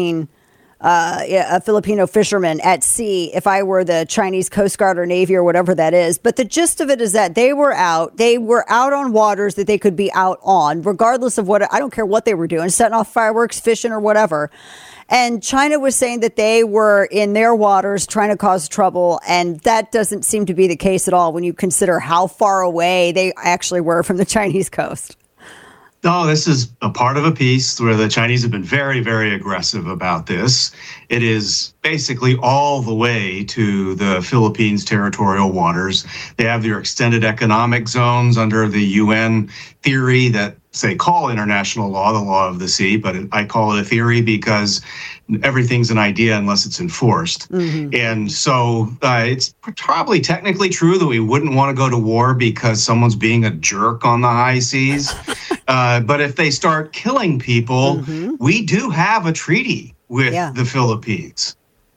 a Filipino fisherman at sea if I were the Chinese Coast Guard or Navy or whatever that is. But the gist of it is that they were out on waters that they could be out on, regardless of what, I don't care what they were doing, setting off fireworks, fishing or whatever. And China was saying that they were in their waters trying to cause trouble. And that doesn't seem to be the case at all when you consider how far away they actually were from the Chinese coast. No, this is a part of a piece where the Chinese have been very, very aggressive about this. It is basically all the way to the Philippines' territorial waters. They have their extended economic zones under the UN theory that say call international law, the law of the sea, but I call it a theory because everything's an idea unless it's enforced. Mm-hmm. And so it's probably technically true that we wouldn't want to go to war because someone's being a jerk on the high seas. But if they start killing people, mm-hmm. we do have a treaty with the Philippines.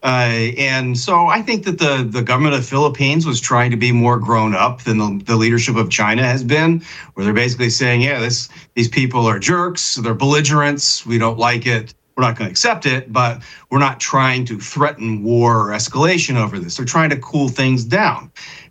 And so I think that the government of the Philippines was trying to be more grown up than the leadership of China has been, where they're basically saying, these people are jerks, they're belligerents, we don't like it, we're not going to accept it, but we're not trying to threaten war or escalation over this. They're trying to cool things down.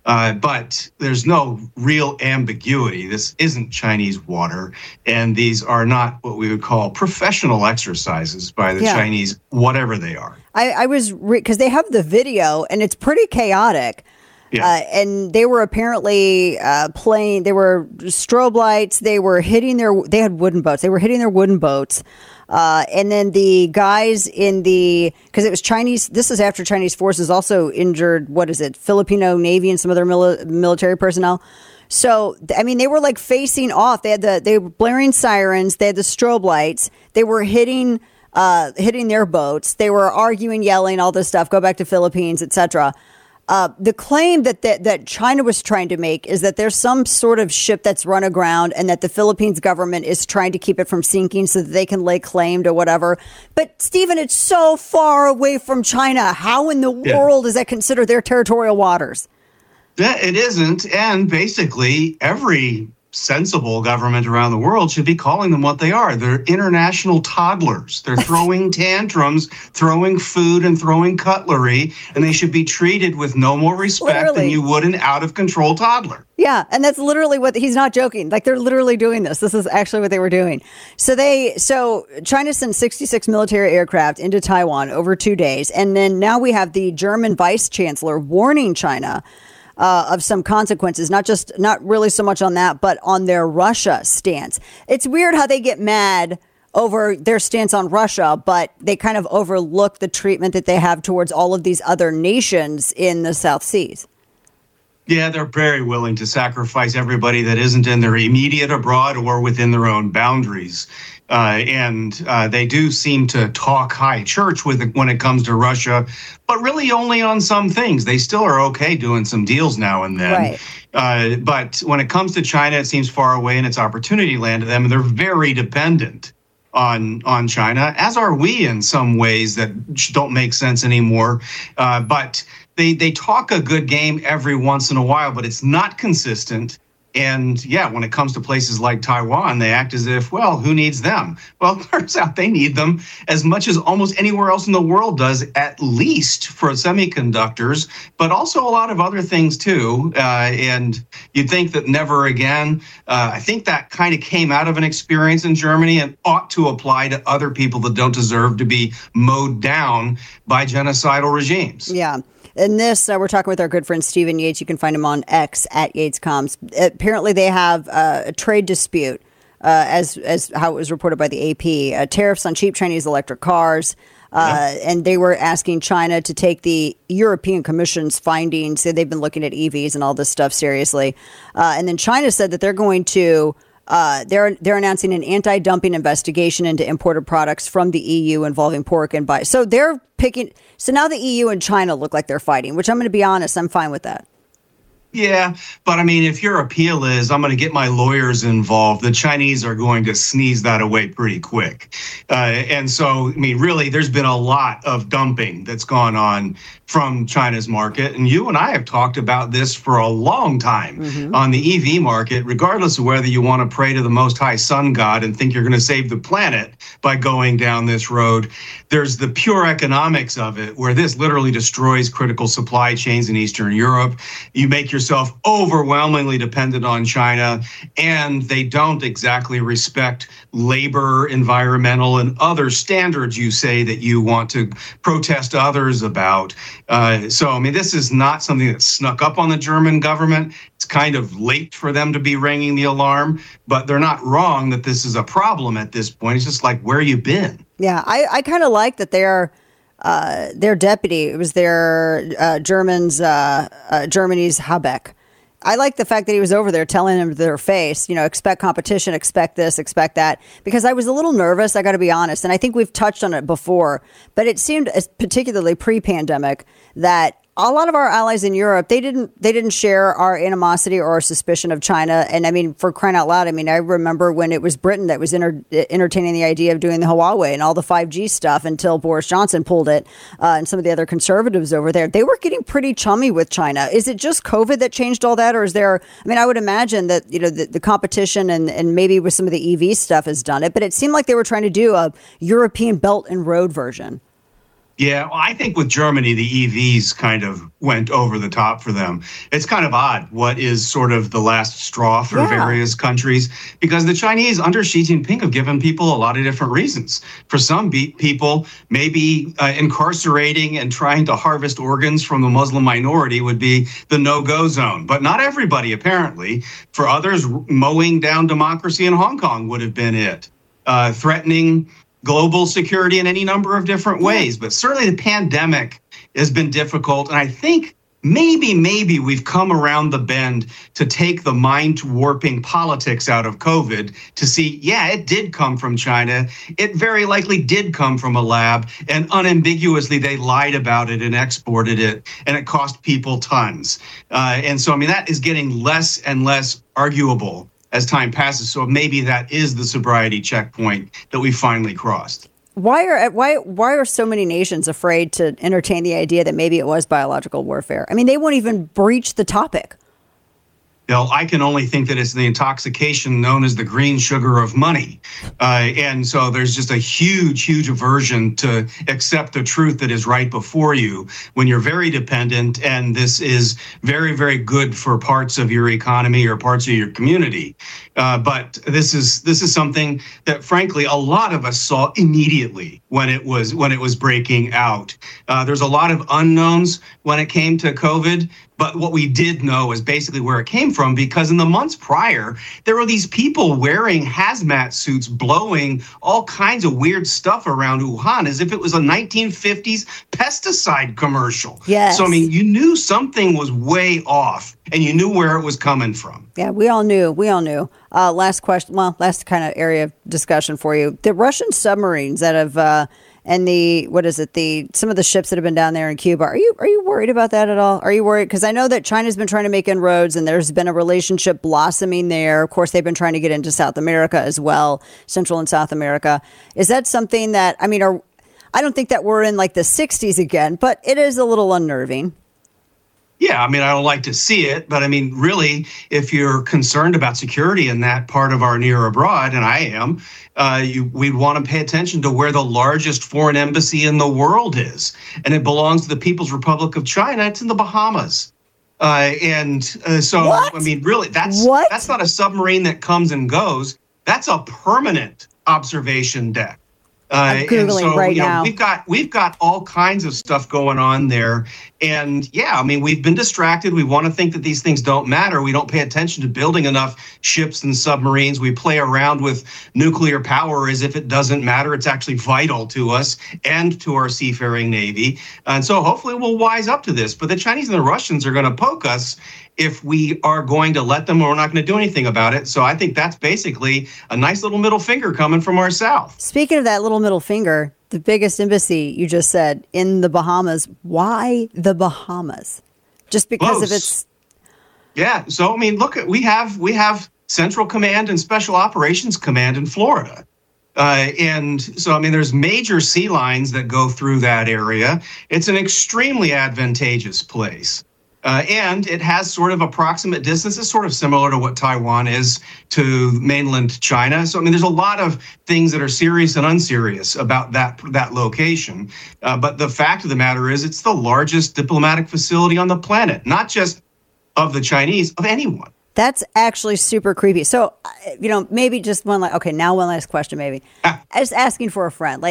But there's no real ambiguity. This isn't Chinese water, and these are not what we would call professional exercises by the Chinese, whatever they are. I was, because they have the video, and it's pretty chaotic. Yeah. And they were apparently playing, they were strobe lights, they had wooden boats. They were hitting their wooden boats. And then the guys because it was Chinese, this is after Chinese forces also injured, Filipino Navy and some other military personnel. So, I mean, they were like facing off. They were blaring sirens. They had the strobe lights. They were hitting their boats. They were arguing, yelling, all this stuff, go back to Philippines, etc. The claim that China was trying to make is that there's some sort of ship that's run aground and that the Philippines government is trying to keep it from sinking so that they can lay claim to whatever. But, Stephen, it's so far away from China. How in the world is that considered their territorial waters? It isn't. And basically, every sensible government around the world should be calling them what they are. They're international toddlers. They're throwing tantrums, throwing food and throwing cutlery, and they should be treated with no more respect than you would an out-of-control toddler. Yeah, and that's literally what he's not joking. Like, they're literally doing this. This is actually what they were doing. So China sent 66 military aircraft into Taiwan over 2 days, and then now we have the German vice chancellor warning China of some consequences, not really so much on that, but on their Russia stance. It's weird how they get mad over their stance on Russia, but they kind of overlook the treatment that they have towards all of these other nations in the South Seas. Yeah, they're very willing to sacrifice everybody that isn't in their immediate abroad or within their own boundaries. And they do seem to talk high church when it comes to Russia, but really only on some things. They still are okay doing some deals now and then. Right. But when it comes to China, it seems far away in its opportunity land to them, and they're very dependent on China, as are we in some ways that don't make sense anymore. But they talk a good game every once in a while, but it's not consistent. And yeah, when it comes to places like Taiwan, they act as if, well, who needs them? Well, it turns out they need them as much as almost anywhere else in the world does, at least for semiconductors, but also a lot of other things too. And you'd think that never again. I think that kind of came out of an experience in Germany and ought to apply to other people that don't deserve to be mowed down by genocidal regimes. Yeah. In this, we're talking with our good friend Stephen Yates. You can find him on X at YatesComs. Apparently, they have a trade dispute, as how it was reported by the AP. Tariffs on cheap Chinese electric cars. And they were asking China to take the European Commission's findings. They've been looking at EVs and all this stuff seriously. And then China said that they're going to they're announcing an anti-dumping investigation into imported products from the EU involving pork and buy. So they're picking. So now the EU and China look like they're fighting, which I'm going to be honest, I'm fine with that. Yeah, but I mean, if your appeal is, I'm going to get my lawyers involved, the Chinese are going to sneeze that away pretty quick. And so, I mean, really, there's been a lot of dumping that's gone on from China's market. And you and I have talked about this for a long time on the EV market, regardless of whether you want to pray to the Most High Sun God and think you're going to save the planet by going down this road. There's the pure economics of it, where this literally destroys critical supply chains in Eastern Europe. You make yourself overwhelmingly dependent on China, and they don't exactly respect labor, environmental, and other standards you say that you want to protest others about. So, I mean, this is not something that snuck up on the German government. It's kind of late for them to be ringing the alarm, but they're not wrong that this is a problem at this point. It's just like, where you been? Yeah, I kind of like that their deputy, it was Germany's Habeck. I like the fact that he was over there telling them to their face, expect competition, expect this, expect that, because I was a little nervous, I got to be honest. And I think we've touched on it before, but it seemed, particularly pre-pandemic, that a lot of our allies in Europe, they didn't share our animosity or our suspicion of China. And I mean, for crying out loud, I mean, I remember when it was Britain that was entertaining the idea of doing the Huawei and all the 5G stuff until Boris Johnson pulled it, and some of the other conservatives over there. They were getting pretty chummy with China. Is it just COVID that changed all that? Or is there, I mean, I would imagine that, the competition and maybe with some of the EV stuff has done it, but it seemed like they were trying to do a European Belt and Road version. Yeah, well, I think with Germany, the EVs kind of went over the top for them. It's kind of odd what is sort of the last straw for various countries, because the Chinese under Xi Jinping have given people a lot of different reasons. For some people, maybe incarcerating and trying to harvest organs from the Muslim minority would be the no-go zone, but not everybody, apparently. For others, mowing down democracy in Hong Kong would have been it. Threatening global security in any number of different ways. But certainly the pandemic has been difficult. And I think maybe we've come around the bend to take the mind-warping politics out of COVID to see, yeah, it did come from China. It very likely did come from a lab. And unambiguously, they lied about it and exported it. And it cost people tons. And so, I mean, that is getting less and less arguable as time passes. So maybe that is the sobriety checkpoint that we finally crossed. Why are so many nations afraid to entertain the idea that maybe it was biological warfare? I mean, they won't even breach the topic. I can only think that it's the intoxication known as the green sugar of money. And so there's just a huge aversion to accept the truth that is right before you when you're very dependent, and this is very, very good for parts of your economy or parts of your community. But this is something that, frankly, a lot of us saw immediately when it was breaking out. There's a lot of unknowns when it came to COVID. But what we did know is basically where it came from, because in the months prior, there were these people wearing hazmat suits, blowing all kinds of weird stuff around Wuhan as if it was a 1950s pesticide commercial. Yes. So, I mean, you knew something was way off, and you knew where it was coming from. Yeah, we all knew. Last question. Well, last kind of area of discussion for you. The Russian submarines that have... and some of the ships that have been down there in Cuba. Are you worried about that at all? Are you worried? Because I know that China's been trying to make inroads, and there's been a relationship blossoming there. Of course, they've been trying to get into South America as well, Central and South America. Is that something that, I don't think that we're in like the 60s again, but it is a little unnerving. Yeah, I don't like to see it, but really, if you're concerned about security in that part of our near abroad, and I am, we'd want to pay attention to where the largest foreign embassy in the world is. And it belongs to the People's Republic of China. It's in the Bahamas. So, what? Really, that's not a submarine that comes and goes. That's a permanent observation deck. I'm Googling right now. We've got all kinds of stuff going on there. And yeah, we've been distracted. We want to think that these things don't matter. We don't pay attention to building enough ships and submarines. We play around with nuclear power as if it doesn't matter. It's actually vital to us and to our seafaring Navy. And so hopefully we'll wise up to this. But the Chinese and the Russians are going to poke us if we are going to let them, or we're not going to do anything about it. So I think that's basically a nice little middle finger coming from our south. Speaking of that little middle finger, the biggest embassy, you just said, in the Bahamas. Why the Bahamas? Just because of its... Yeah. So, look, we have Central Command and Special Operations Command in Florida. And so, there's major sea lines that go through that area. It's an extremely advantageous place. And it has sort of approximate distances, sort of similar to what Taiwan is to mainland China. So, there's a lot of things that are serious and unserious about that location. But the fact of the matter is it's the largest diplomatic facility on the planet, not just of the Chinese, of anyone. That's actually super creepy. So, maybe just one last question, maybe. Just asking for a friend.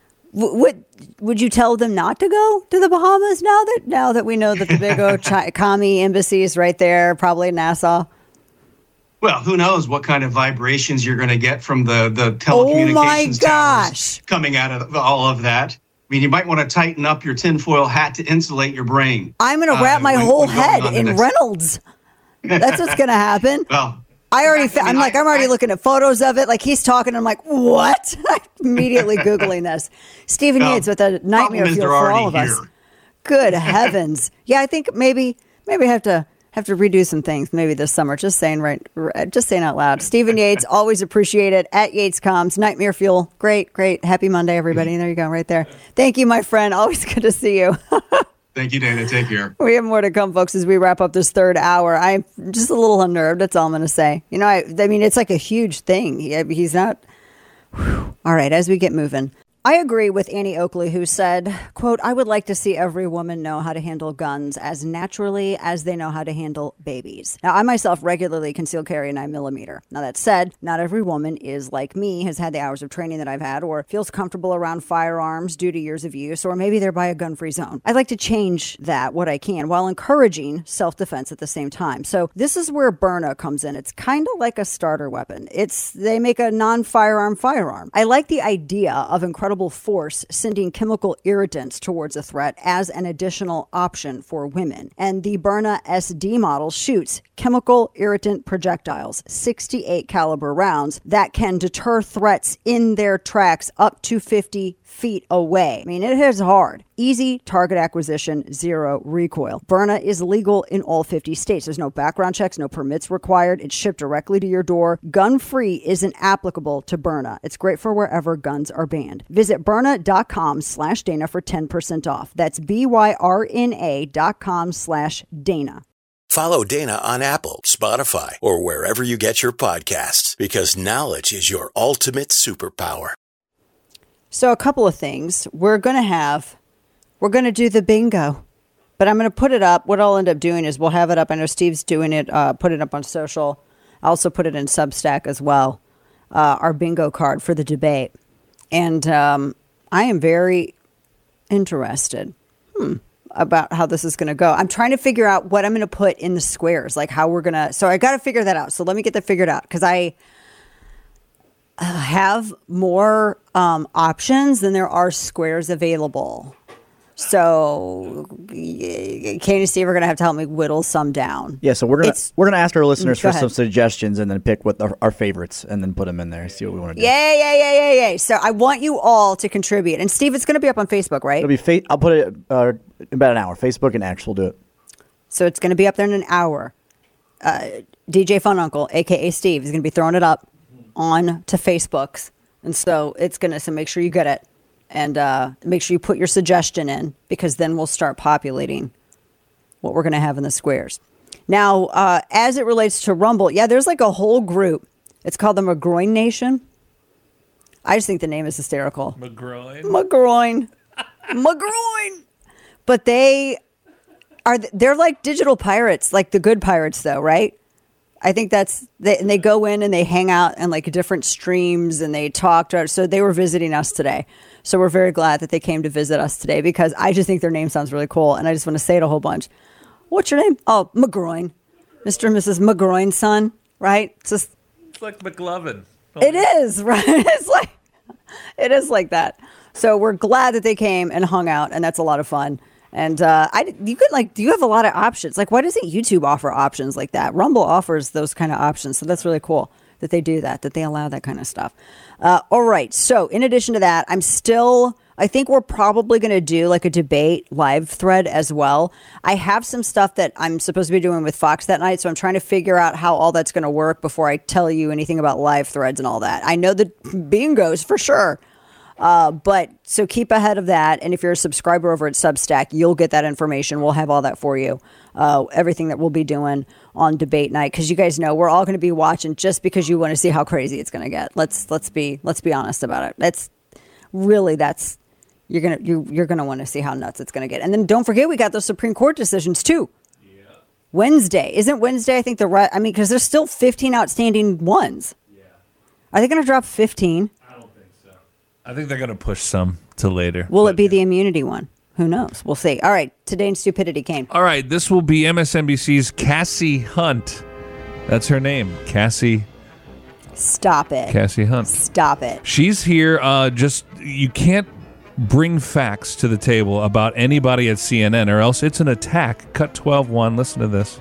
Would you tell them not to go to the Bahamas now that we know that the big old commie embassy is right there, probably in Nassau? Well, who knows what kind of vibrations you're going to get from the telecommunications towers coming out of all of that. You might want to tighten up your tinfoil hat to insulate your brain. I'm going to wrap my whole head in Reynolds. That's what's going to happen. Well, I'm already looking at photos of it. Like, he's talking. I'm like, what? I'm immediately Googling this. Stephen Yates with a nightmare fuel for all of us. Good heavens. Yeah, I think maybe I have to redo some things maybe this summer. Just saying out loud. Stephen Yates, always appreciate it. At YatesComs, Nightmare Fuel. Great. Happy Monday, everybody. There you go, right there. Thank you, my friend. Always good to see you. Thank you, Dana. Take care. We have more to come, folks, as we wrap up this third hour. I'm just a little unnerved. That's all I'm going to say. It's like a huge thing. He's not. Whew. All right, as we get moving. I agree with Annie Oakley, who said, quote, "I would like to see every woman know how to handle guns as naturally as they know how to handle babies." Now, I myself regularly conceal carry a 9mm. Now, that said, not every woman is like me, has had the hours of training that I've had, or feels comfortable around firearms due to years of use, or maybe they're by a gun-free zone. I'd like to change that, what I can, while encouraging self-defense at the same time. So this is where Byrna comes in. It's kind of like a starter weapon. They make a non-firearm firearm. I like the idea of incredible force sending chemical irritants towards a threat as an additional option for women. And the Byrna SD model shoots chemical irritant projectiles, 68 caliber rounds that can deter threats in their tracks up to 50 feet away. It hits hard. Easy target acquisition, zero recoil. Byrna is legal in all 50 states. There's no background checks, no permits required. It's shipped directly to your door. Gun-free isn't applicable to Byrna. It's great for wherever guns are banned. Visit Byrna.com/Dana for 10% off. That's BYRNA.com/Dana. Follow Dana on Apple, Spotify, or wherever you get your podcasts, because knowledge is your ultimate superpower. So a couple of things. We're going to do the bingo, but I'm going to put it up. What I'll end up doing is we'll have it up. I know Steve's doing it, put it up on social. I'll also put it in Substack as well, our bingo card for the debate. And I am very interested about how this is going to go. I'm trying to figure out what I'm going to put in the squares, like how we're going to. So I got to figure that out. So let me get that figured out, because I have more options than there are squares available. So Kate and Steve are going to have to help me whittle some down. Yeah, so we're gonna ask our listeners for some ahead. suggestions and then pick what our favorites and then put them in there. See what we want to do. Yeah. So I want you all to contribute. And Steve, it's going to be up on Facebook, right? It'll be I'll put it in about an hour. Facebook and X will do it. So it's going to be up there in an hour. DJ Fun Uncle, aka Steve, is going to be throwing it up on to Facebooks, and so it's going to. So make sure you get it. And make sure you put your suggestion in, because then we'll start populating what we're going to have in the squares. Now, as it relates to Rumble, there's like a whole group. It's called the McGroin Nation. I just think the name is hysterical. McGroin. But they're like digital pirates, like the good pirates, though, right? I think and they go in and they hang out in like different streams and they talk to us. So they were visiting us today. So we're very glad that they came to visit us today, because I just think their name sounds really cool. And I just want to say it a whole bunch. What's your name? Oh, McGroin. Mr. and Mrs. McGroin's son, right? It's like McLovin. It is, right? It is like that. So we're glad that they came and hung out, and that's a lot of fun. And you have a lot of options. Like, why doesn't YouTube offer options like that? Rumble offers those kind of options. So that's really cool that they do that they allow that kind of stuff. All right. So in addition to that, I think we're probably going to do like a debate live thread as well. I have some stuff that I'm supposed to be doing with Fox that night. So I'm trying to figure out how all that's going to work before I tell you anything about live threads and all that. I know the bingos for sure. But so keep ahead of that. And if you're a subscriber over at Substack, you'll get that information. We'll have all that for you. Everything that we'll be doing on debate night. Cause you guys know we're all going to be watching just because you want to see how crazy it's going to get. Let's be honest about it. You're going to want to see how nuts it's going to get. And then don't forget, we got those Supreme Court decisions too. Yeah. Wednesday. Isn't Wednesday? I think cause there's still 15 outstanding ones. Yeah. Are they going to drop 15? I think they're going to push some to later. Will it be the immunity one? Who knows? We'll see. All right. Today in Stupidity, Kane. All right. This will be MSNBC's Cassie Hunt. That's her name. Cassie. Stop it. Cassie Hunt. Stop it. She's here. You can't bring facts to the table about anybody at CNN, or else it's an attack. Cut 12-1. Listen to this.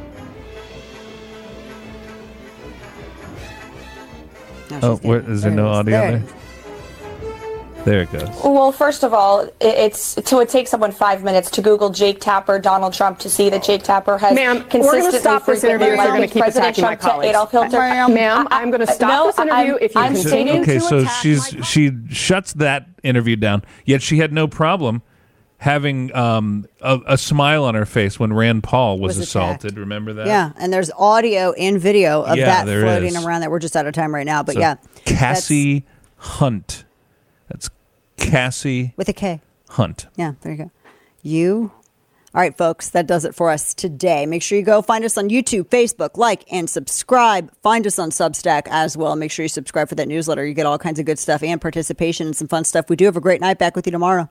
Is there no audio there? There it goes. Well, first of all, it takes someone 5 minutes to Google Jake Tapper, Donald Trump, to see that Jake Tapper has consistently we're going to stop this interview if you're going to keep attacking my colleagues. Adolf Hitler. Ma'am, I'm going to stop this interview if you continue to attack she shuts that interview down. Yet she had no problem having a smile on her face when Rand Paul was assaulted. Remember that? Yeah, and there's audio and video of that floating around that. We're just out of time right now, but Cassie Hunt. That's Cassie with a K. Hunt. Yeah, there you go. All right, folks, that does it for us today. Make sure you go find us on YouTube, Facebook, like, and subscribe. Find us on Substack as well. Make sure you subscribe for that newsletter. You get all kinds of good stuff and participation and some fun stuff. We do have a great night. Back with you tomorrow.